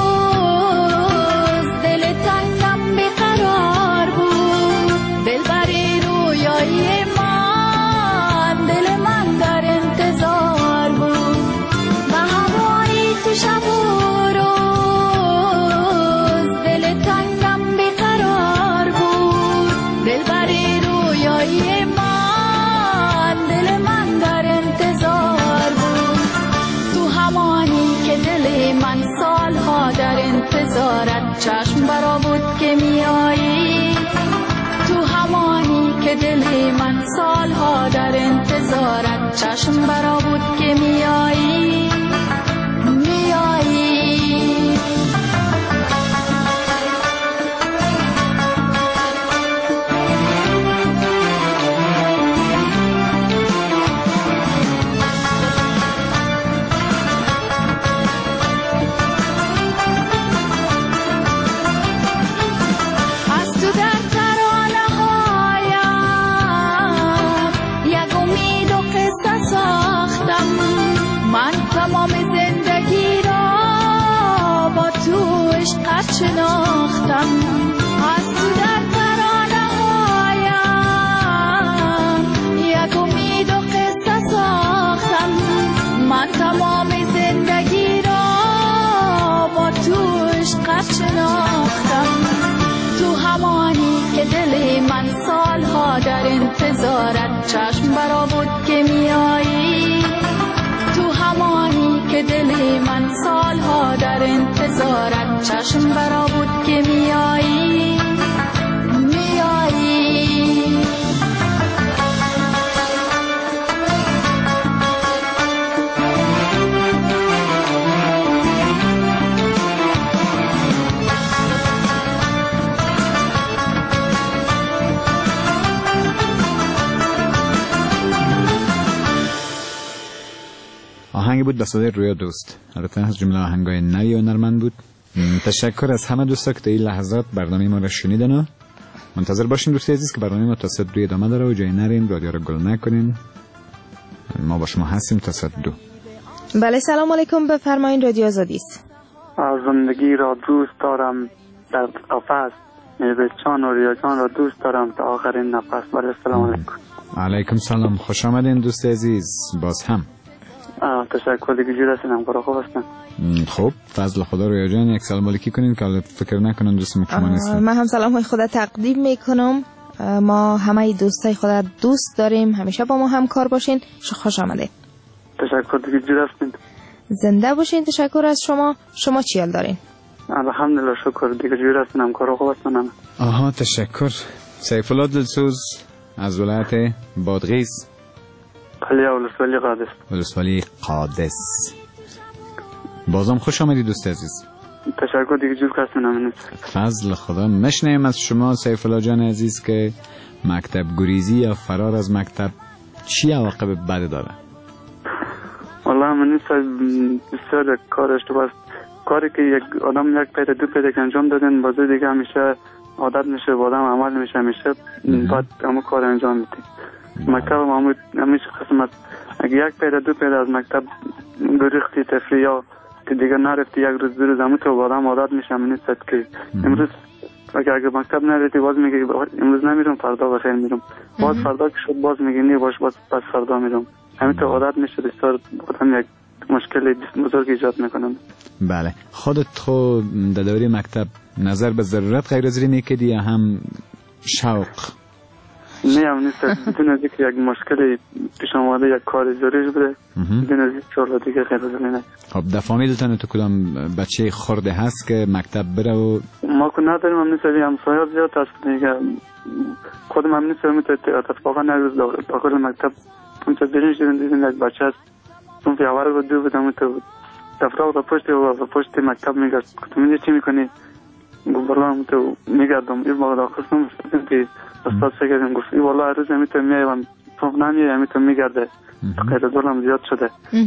[SPEAKER 11] روز دل تنگم بیقرار بود، دلبر رویای من، دل من در انتظار بود. به هوای تو شب و روز دل تنگم بیقرار بود، دلبر رویای من، دل من در انتظار بود. تو همانی که دل من سالها در انتظارت چشم برا بود که میایی، تو همانی که دل من سالها در انتظارت چشم برا بود که میایی. شناختم از تو در ترانه هایم، یک امید و قصه ساختم. من تمام زندگی را با تو عشقت شناختم، تو همانی که دل من سالها در انتظارت چشم برا بود که میایی، تو همانی که دل من سالها در انتظارت چشم برا بود که میایی.
[SPEAKER 6] آهنگ بود به صدای رویا دوست. البته از جمله آهنگای نوی هنرمند بود تشکر از همه دوستا که تا این لحظات برنامه ما را شنیدن و منتظر باشین دوستی عزیز که برنامه ما تا ساعت 2 ادامه داره و جای نرین، رادیو را گل نکنین. ما با شما هستیم تا ساعت 2.
[SPEAKER 10] بله سلام علیکم، بفرمایین، رادیو آزادی است.
[SPEAKER 12] زندگی را دوست دارم در قفس، میوه جان و ریا جان را دوست دارم تا آخرین نفس. بله سلام علیکم.
[SPEAKER 6] علیکم سلام، خوش آمدین دوست عزیز. باز هم
[SPEAKER 12] تشکر دیگه جور هستین، برای خوب هستن.
[SPEAKER 6] خب فضل خدا رویا جان یک سلام علیکی کنین که فکر نکنن دوست شما نیستن.
[SPEAKER 10] من هم سلام های خدا تقدیم میکنم. ما همه دوستای خدا دوست داریم، همیشه با ما همکار باشین. خوش آمدید.
[SPEAKER 12] تشکر دیگه جور هستین.
[SPEAKER 10] زنده باشین. تشکر از شما. شما چی حال دارین؟
[SPEAKER 12] الحمدلله شکر دیگه جور هستین، همکار خوب هستن.
[SPEAKER 6] آها تشکر. سیف الله دلسوز از ولایت بادغیس.
[SPEAKER 12] بله ولسوالی قادس.
[SPEAKER 6] ولسوالی قادس. بازم خوش آمدید دوست عزیز.
[SPEAKER 12] تشکر دیگه جور هستین.
[SPEAKER 6] فضل خدا. مشنیم از شما سیف الله جان عزیز که مکتب گریزی یا فرار از مکتب چی عواقب بد داره؟
[SPEAKER 12] والله من بسیار کارش تو بس کاری که یک آدم یک پیر دو پیر انجام دادن بازه دیگه همیشه عادت میشه و آدم عمل میشه، همیشه بعد همون کار انجام میده. مکتب همیشه قسمت اگه یک پیر دو پیر از مکتب گریختی تفری یا که دیگه نرفتی یک روز دو روز همون تو آدم عادت میشه. من نیست که امروز اگه مکتب نرفتی باز میگه امروز نمیرم فردا بخیر میرم، باز فردا که شد باز میگه نی باش باز پس فردا میرم. همین تو عادت میشه، بسیار آدم یک مشکل بزرگ ایجاد میکنم.
[SPEAKER 6] بله خودت خود در دوره مکتب نظر به ضرورت غیر از میکردی یا هم شوق؟
[SPEAKER 12] نه هم نیست، بدون از اینکه یک مشکل پیش آمده یک کار ضروری بوده بدون از این چهار دیگه غیر از نه.
[SPEAKER 6] خب در فامیلتان تو کدام بچه خورده هست که مکتب بره و
[SPEAKER 12] ما که نداریم؟ هم نیست، همسایه زیاد هست دیگه. خودم هم نیست اتفاقا نروز داخل مکتب اونجا برین شدن دیدن یک بچه هست اون پیاوره رو دو بدم تو دفراغ دا پشت مکتب میگرد کتو میده چی میکنی؟ گفت برلام تو میگردم این باقا داخل نمیستم که استاد سگردم گفت این والله عروض همی تو میایوان صبح نمیای همی تو میگرده غیر دولم زیاد شده.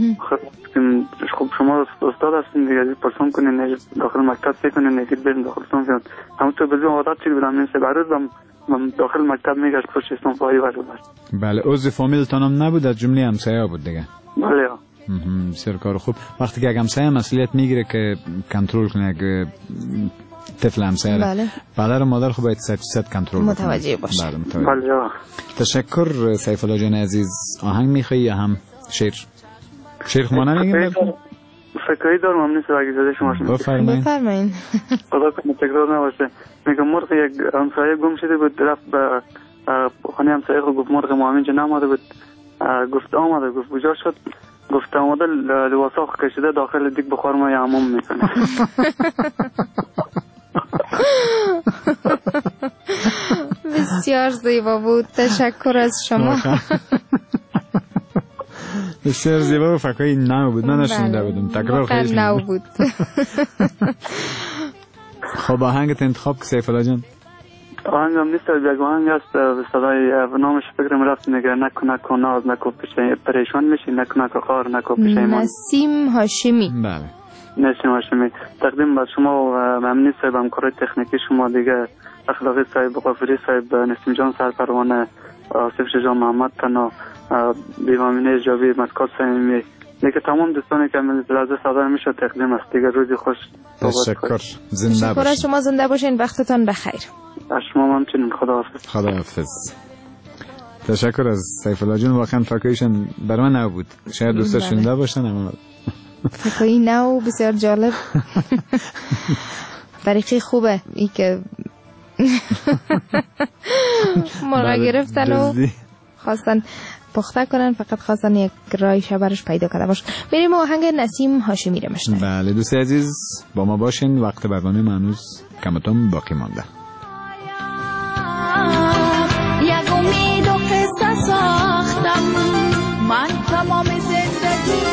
[SPEAKER 12] خب شما استاد هستین دیگه پرسون کنین داخل مکتب سی کنین نگید برین داخل سون فیان همون تو بزیم عادت چی بدم نیسته عروض من داخل مکتب میگشت پشت اسم پایی برد.
[SPEAKER 6] بله عضو فامیلتان هم نبود، از جمله همسایه بود دیگه؟
[SPEAKER 12] بله
[SPEAKER 6] بسیار کار خوب. وقتی که همسایه مسئولیت میگیره که کنترل کنه که طفل همسایه
[SPEAKER 10] بله.
[SPEAKER 6] پدر و مادر خب باید 100% کنترل
[SPEAKER 10] متوجه باشه.
[SPEAKER 6] بله متوجه.
[SPEAKER 12] بله
[SPEAKER 6] تشکر سیف الله جان عزیز. آهنگ میخوایی یا هم شعر؟ شعر خب ما نمیگیم
[SPEAKER 12] فکری دارم هم نیست اگه زده شما
[SPEAKER 10] بفرمایین.
[SPEAKER 12] خدا کنه تکرار نباشه. میگم مرغ یک همسایه گم شده بود رفت به خانه همسایه خود گفت مرغ ما همینجا نماده بود. گفت آمده، گفت کجا شد؟ گفت آمده لباسا کشیده داخل دیگ بخار ما حموم میکنه.
[SPEAKER 10] بسیار زیبا بود، تشکر از شما.
[SPEAKER 6] بسیار زیبا و فکرهای نو بود، من نشنیده بودم. تکرار خیلی
[SPEAKER 10] نو بود.
[SPEAKER 6] خب آهنگت انتخاب که سیف الله جان؟
[SPEAKER 12] آهنگ هم نیست، یک آهنگ هست به صدای نامش فکرم رفت میگه نکو ناز نکو پریشان میشی نکو خار نکو پشیمان.
[SPEAKER 10] نسیم هاشمی.
[SPEAKER 6] بله
[SPEAKER 12] نسیم هاشمی. تقدیم به شما و ممنون صاحب همکارای تکنیکی شما دیگه، اخلاقی صاحب غافری صاحب، نسیم جان سرپروانه، آصف شجاع محمد تنا، بیوامینه جاوی مسکات صمیمی دیگه تمام دوستانی که من لحظه صادر میشه تقدیم است دیگه. روزی خوش.
[SPEAKER 6] تشکر. زنده باشین.
[SPEAKER 10] شما زنده باشین، وقتتان بخیر.
[SPEAKER 12] شما همچنین. خداحافظ.
[SPEAKER 6] خداحافظ. تشکر از سیف الله جان. واقعا فکرایشان برای من نبود، شاید دوستا شنیده باشن اما
[SPEAKER 10] فکرای نو بسیار جالب. طریقی خوبه ای که مرغ گرفتن و خواستن پخته کنن، فقط خواستن یک رایش برش پیدا کرده باش. بریم آهنگ نسیم هاشمی رو بشنویم.
[SPEAKER 6] بله دوست عزیز با ما باشین، وقت برنامه هنوز کمتون باقی مانده.
[SPEAKER 11] یک امید و قصه ساختم من تمام زندگی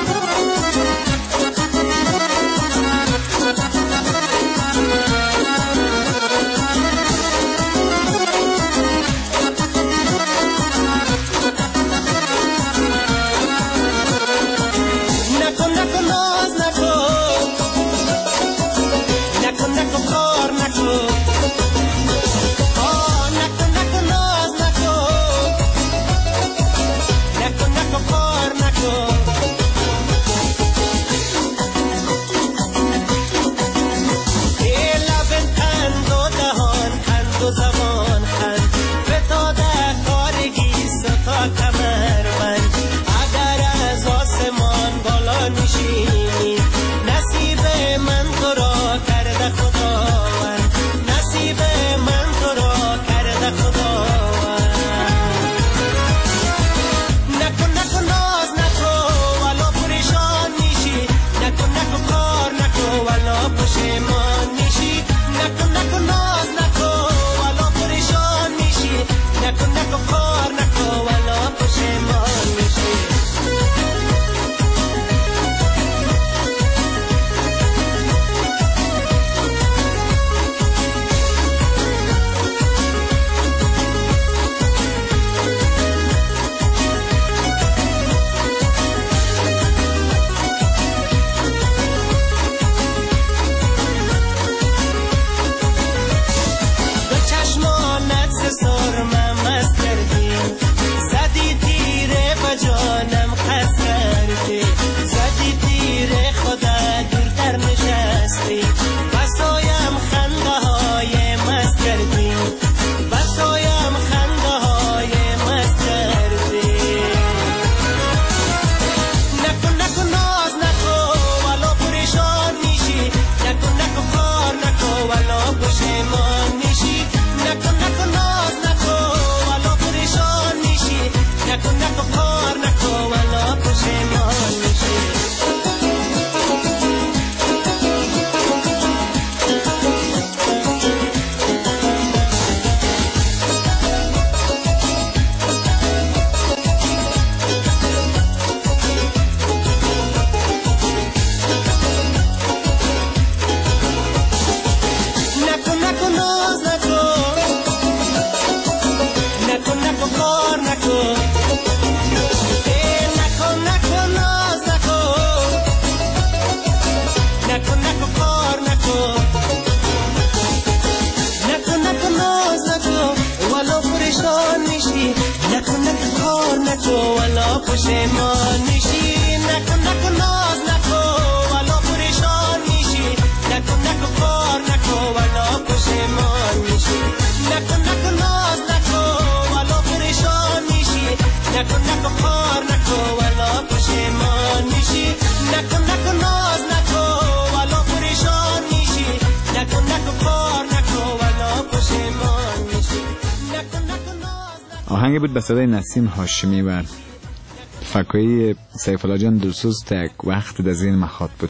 [SPEAKER 13] هستی بسایم خنده های مست کردی بسایم خنده های مست کردی نکن نکن ناز نکو ولو پریشان میشی نکن نکن کار نکو ولو پشیمان میشی نکن نکن ناز نکو ولو پریشان میشی نکن نکن کار نکو ولو پشیمان میشی پشیمان میشی نکن نکن ناز نکو ولو پریشان میشی نکن نکن کار نکو ولو پشیمان میشی نکن نکن ناز نکو ولو پریشان میشی نکن نکن کار نکو ولو پشیمان میشی نکن نکن ناز نکو ولو پریشان میشی نکن نکن کار نکو ولو پشیمان میشی نکن نکن ناز.
[SPEAKER 6] آهنگ بود به صدای نسیم هاشمی و فکایی سیف الله جان دلسوز تا یک وقت در ذهن مخاط بود.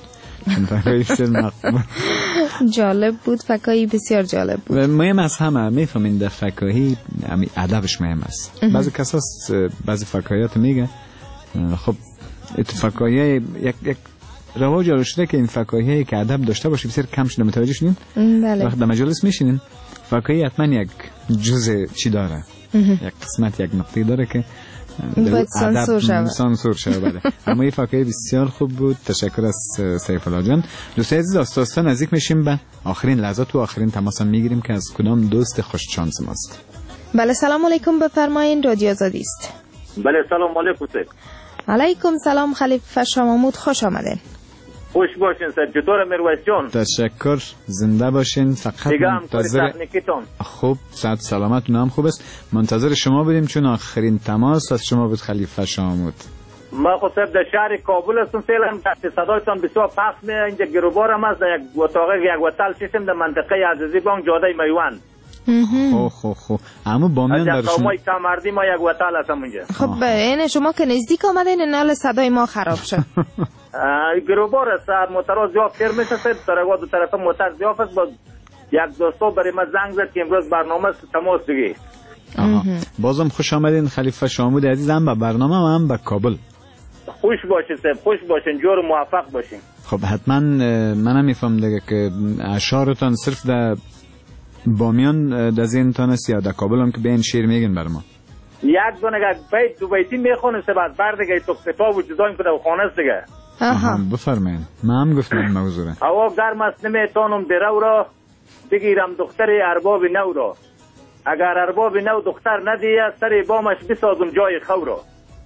[SPEAKER 10] جالب بود، فکایی بسیار جالب بود.
[SPEAKER 6] مهم از همه میفهمین در فکایی ادبش مهم است. بعضی کساست بعضی فکایات میگه خب فکایی یک رواج شده که این فکایی که ادب داشته باشه بسیار کم شده. متوجه شدین؟
[SPEAKER 10] بله.
[SPEAKER 6] وقت در مجلس میشینین فکایی حتما یک جزء چی داره، یک قسمت یک نقطه داره که
[SPEAKER 10] باید سانسور شود.
[SPEAKER 6] بله. اما این فکایی بسیار خوب بود. تشکر از سیف الله جان. دوستای عزیز آستاستا نزدیک میشیم به آخرین لحظات و آخرین تماس میگیریم که از کدام دوست خوش شانس ماست.
[SPEAKER 10] بله سلام علیکم، بفرمایید، رادیو آزادی است.
[SPEAKER 14] بله سلام علیکم.
[SPEAKER 10] علیکم سلام خلیفه شاه محمود، خوش آمدین.
[SPEAKER 14] خوش باشین سر. چطور میرویس جان؟
[SPEAKER 6] تشکر، زنده باشین. فقط منتظر خوب صحت سلامت هم خوب است. منتظر شما بودیم چون آخرین تماس از شما بود خلیفه شاه محمود.
[SPEAKER 14] ما خود در شهر کابل هستم فعلا. صدایتان بسیار پخش میاد. اینجا گروبار هم است در یک اتاق یک وتل ششم در منطقه عزیزی بانک جاده میوند.
[SPEAKER 6] خب اما بامیان
[SPEAKER 14] درشون از قومای کمردی ما یک وتل هستم اونجا.
[SPEAKER 10] خب این شما که نزدیک آمدین نال صدای ما خراب شد.
[SPEAKER 14] گروبار است موترها زیاد فر میشه سر سرگاه دو طرف موتر زیاد است. با یک دوستو برای ما زنگ زد که امروز برنامه تماس بگیر.
[SPEAKER 6] بازم خوش آمدین خلیفه شاه محمود عزیز، هم به برنامه و هم به کابل.
[SPEAKER 14] خوش باشین سب، خوش باشین، جور موفق باشین.
[SPEAKER 6] خب حتما منم میفهم دیگه که اشعارتان صرف در بامیان در ذهنتان است یا در کابل هم که به این شعر میگین بر ما؟
[SPEAKER 14] یک دونه بیت دو بیتی میخونیم سب از بر دیگه تو کتاب و جدایم که در خانه است دیگه.
[SPEAKER 6] بفرمایید. من هم گفتم این موضوع را.
[SPEAKER 14] هوا گرم است نمیتونم درو را بگیرم دختر ارباب نو را. اگر ارباب نو دختر ندیه سر بامش بسازم جای خو را.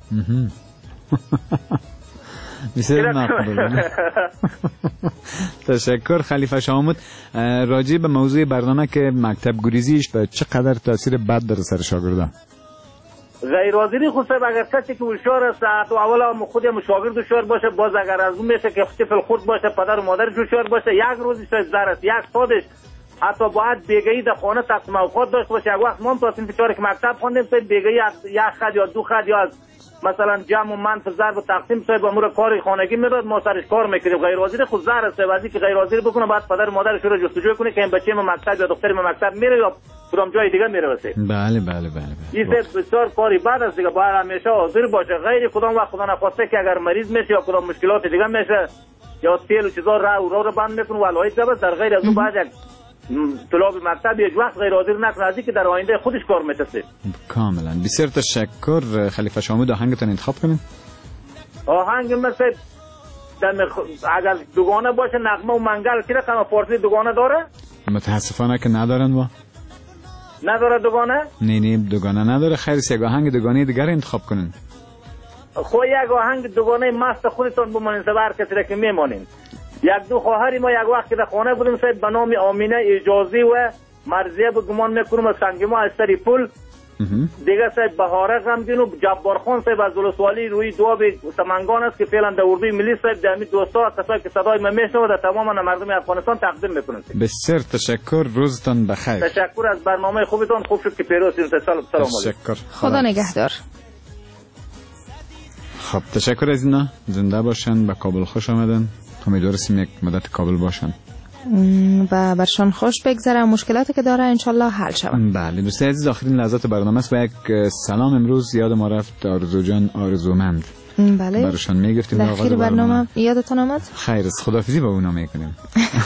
[SPEAKER 6] بسیار مقبول. تشکر خلیفه شاه محمود. راجع به موضوع برنامه که مکتب گریزیش به چقدر تاثیر بد داره سر شاگردان؟
[SPEAKER 14] غیر حاضری خود اگر کسی که هوشیار است تو اولا خود شاگرد هوشیار باشه، باز اگر از اون میشه که طفل خود باشه پدر و مادرش هوشیار باشه، یک روزی شاید زر است، یک سالش حتی باید بیگهی در خانه تقسیم اوقات داشته باشه. یک وقت ما تصمیم بیچاره که مکتب خوندیم تو بیگهی یک خد یا دو خد یا از مثلا جمع و منف ضرب و تقسیم صاحب امور کار خانگی میداد، ما سرش کار میکردیم. غیر حاضری خود زر است، وقتی که غیر حاضری بکنه بعد پدر و مادرش رو جستجو کنه که این بچه ما مکتب یا دختر ما مکتب میره یا کدام جای دیگه میره واسه.
[SPEAKER 6] بله بله بله.
[SPEAKER 14] این بسیار کاری بد است دیگه. باید همیشه حاضر باشه. غیر کدام وقت خدا نخواسته که اگر مریض میشه یا کدام مشکلات دیگه میشه یا تیل و چیزا رو بند میکنه ولای جبر در غیر از اون بعد یک طلاب مکتب یک وقت غیر حاضر نکنه از اینکه در آینده خودش کار میتسه.
[SPEAKER 6] کاملا. بسیار تشکر خلیفه شاه محمود. آهنگتون انتخاب کنین.
[SPEAKER 14] آهنگ مثل اگر دوگانه باشه نغمه و منگل که رقم فارسی دوگانه داره؟
[SPEAKER 6] متاسفانه که ندارن. با
[SPEAKER 14] نداره دوگانه؟
[SPEAKER 6] نه دوگانه نداره. خیر یک آهنگ دوگانه دیگر انتخاب کنین.
[SPEAKER 14] خو یک آهنگ دوگانه مست خودتون بمانین سبر کسی را که میمانین. یک دو خواهر ما یک وقت در خانه بودیم صاحب به نام آمینه اجازی و مرزیه به گمان میکنم از سنگما از سری پل دیگه صاحب بهاره غمگین و جبار خان صاحب از ولسوالی روی دواب سمنگان است که فعلا در اردوی ملی صاحب در همین دوستا کسایی که صدای من میشنوه در تمام مردم افغانستان تقدیم میکنم.
[SPEAKER 6] بسیار تشکر، روزتان بخیر.
[SPEAKER 14] تشکر از برنامه خوبتان، خوب شد که پیروز سلام علیکم.
[SPEAKER 6] تشکر.
[SPEAKER 10] خدا نگهدار.
[SPEAKER 6] خب تشکر از اینا، زنده باشن، به کابل خوش آمدن. امیدواریم یک مدت کابل باشن
[SPEAKER 10] و برشان خوش بگذره، مشکلاتی که داره انشالله حل شود.
[SPEAKER 6] بله دوستان عزیز، آخرین لحظات برنامه است و یک سلام امروز یاد ما رفت. آرزو جان آرزومند،
[SPEAKER 10] بله
[SPEAKER 6] برشان میگفتیم
[SPEAKER 10] در آخر برنامه یادتون آمد؟
[SPEAKER 6] خیر است، خداحافظی با اونا میکنیم.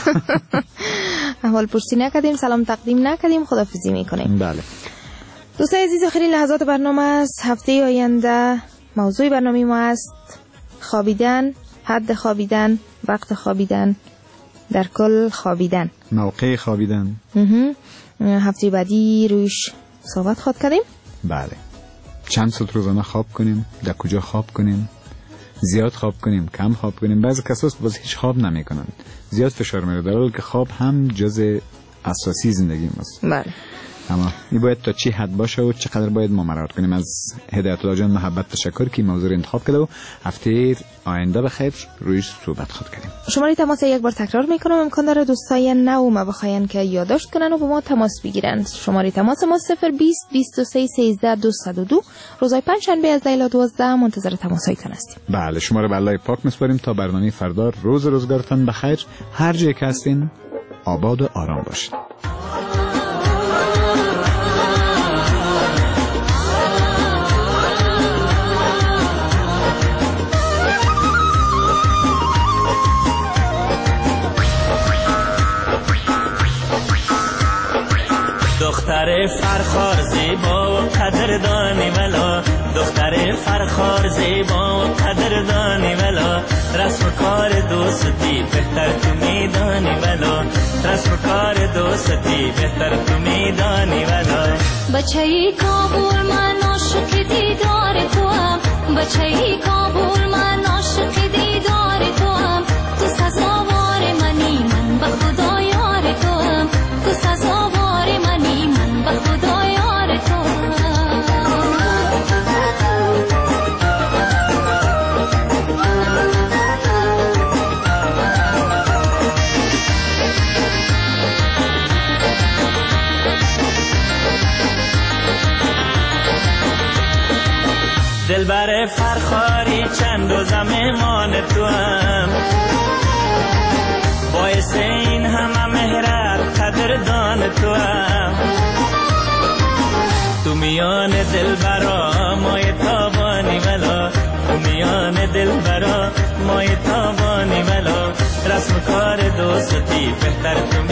[SPEAKER 10] احوال پرسی نکردیم، سلام تقدیم نکردیم، خداحافظی میکنیم.
[SPEAKER 6] بله
[SPEAKER 10] دوستان عزیز، آخرین لحظات برنامه است. هفته آینده موضوع برنامه ما است خوابیدن، حد خوابیدن، وقت خوابیدن، در کل خوابیدن،
[SPEAKER 6] موقع خوابیدن.
[SPEAKER 10] هفته بعدی رویش صحبت خواهد کردیم.
[SPEAKER 6] بله چند ساعت روزانه خواب کنیم، در کجا خواب کنیم، زیاد خواب کنیم، کم خواب کنیم. بعضی کساس باز هیچ خواب نمیکنن، زیاد فشار میره، در حالی که خواب هم جزء اساسی زندگی ماست.
[SPEAKER 10] بله
[SPEAKER 6] اما این باید تا چی حد باشه و چقدر باید ما مراعات کنیم. از هدایت الله جان محبت تشکر که موضوع انتخاب کرده و هفته آینده بخیر رویش صحبت خود کردیم.
[SPEAKER 10] شماره تماس یک بار تکرار میکنم، امکان داره دوستای نو ما بخواین که یادداشت کنن و با ما تماس بگیرن. شماره تماس ما 020 23 13 202. روزهای پنجشنبه از 10 تا 12 منتظر تماسایتان هستیم.
[SPEAKER 6] بله شما رو به الله پاک میسپاریم تا برنامه فردا. روز روزگارتان بخیر، هر جایی که هستین آباد و آرام باشید.
[SPEAKER 7] دختر فرخار زیبا و قدردانی ولا، دختر فرخار زیبا و قدردانی ولا، رسم کار دوستی بهتر تو میدانی ولا، رسم کار دوستی بهتر تو میدانی ولا.
[SPEAKER 11] بچه‌ای کابل من عاشق دیدار توام، بچه‌ای کابل من عاشق دیدار توام، تو سزاوار منی من به خدا یار توام، تو سزاوار منی من به خدا یار توام.
[SPEAKER 7] دلبر فرخاری چند روزم ایمان تو هم، باعث این همه مهرت قدردان تو هم، تو میان دلبرا مای تابانی ولا، تو میان دلبرا مای تابانی ولا، رسم کار دوستی بهتر تو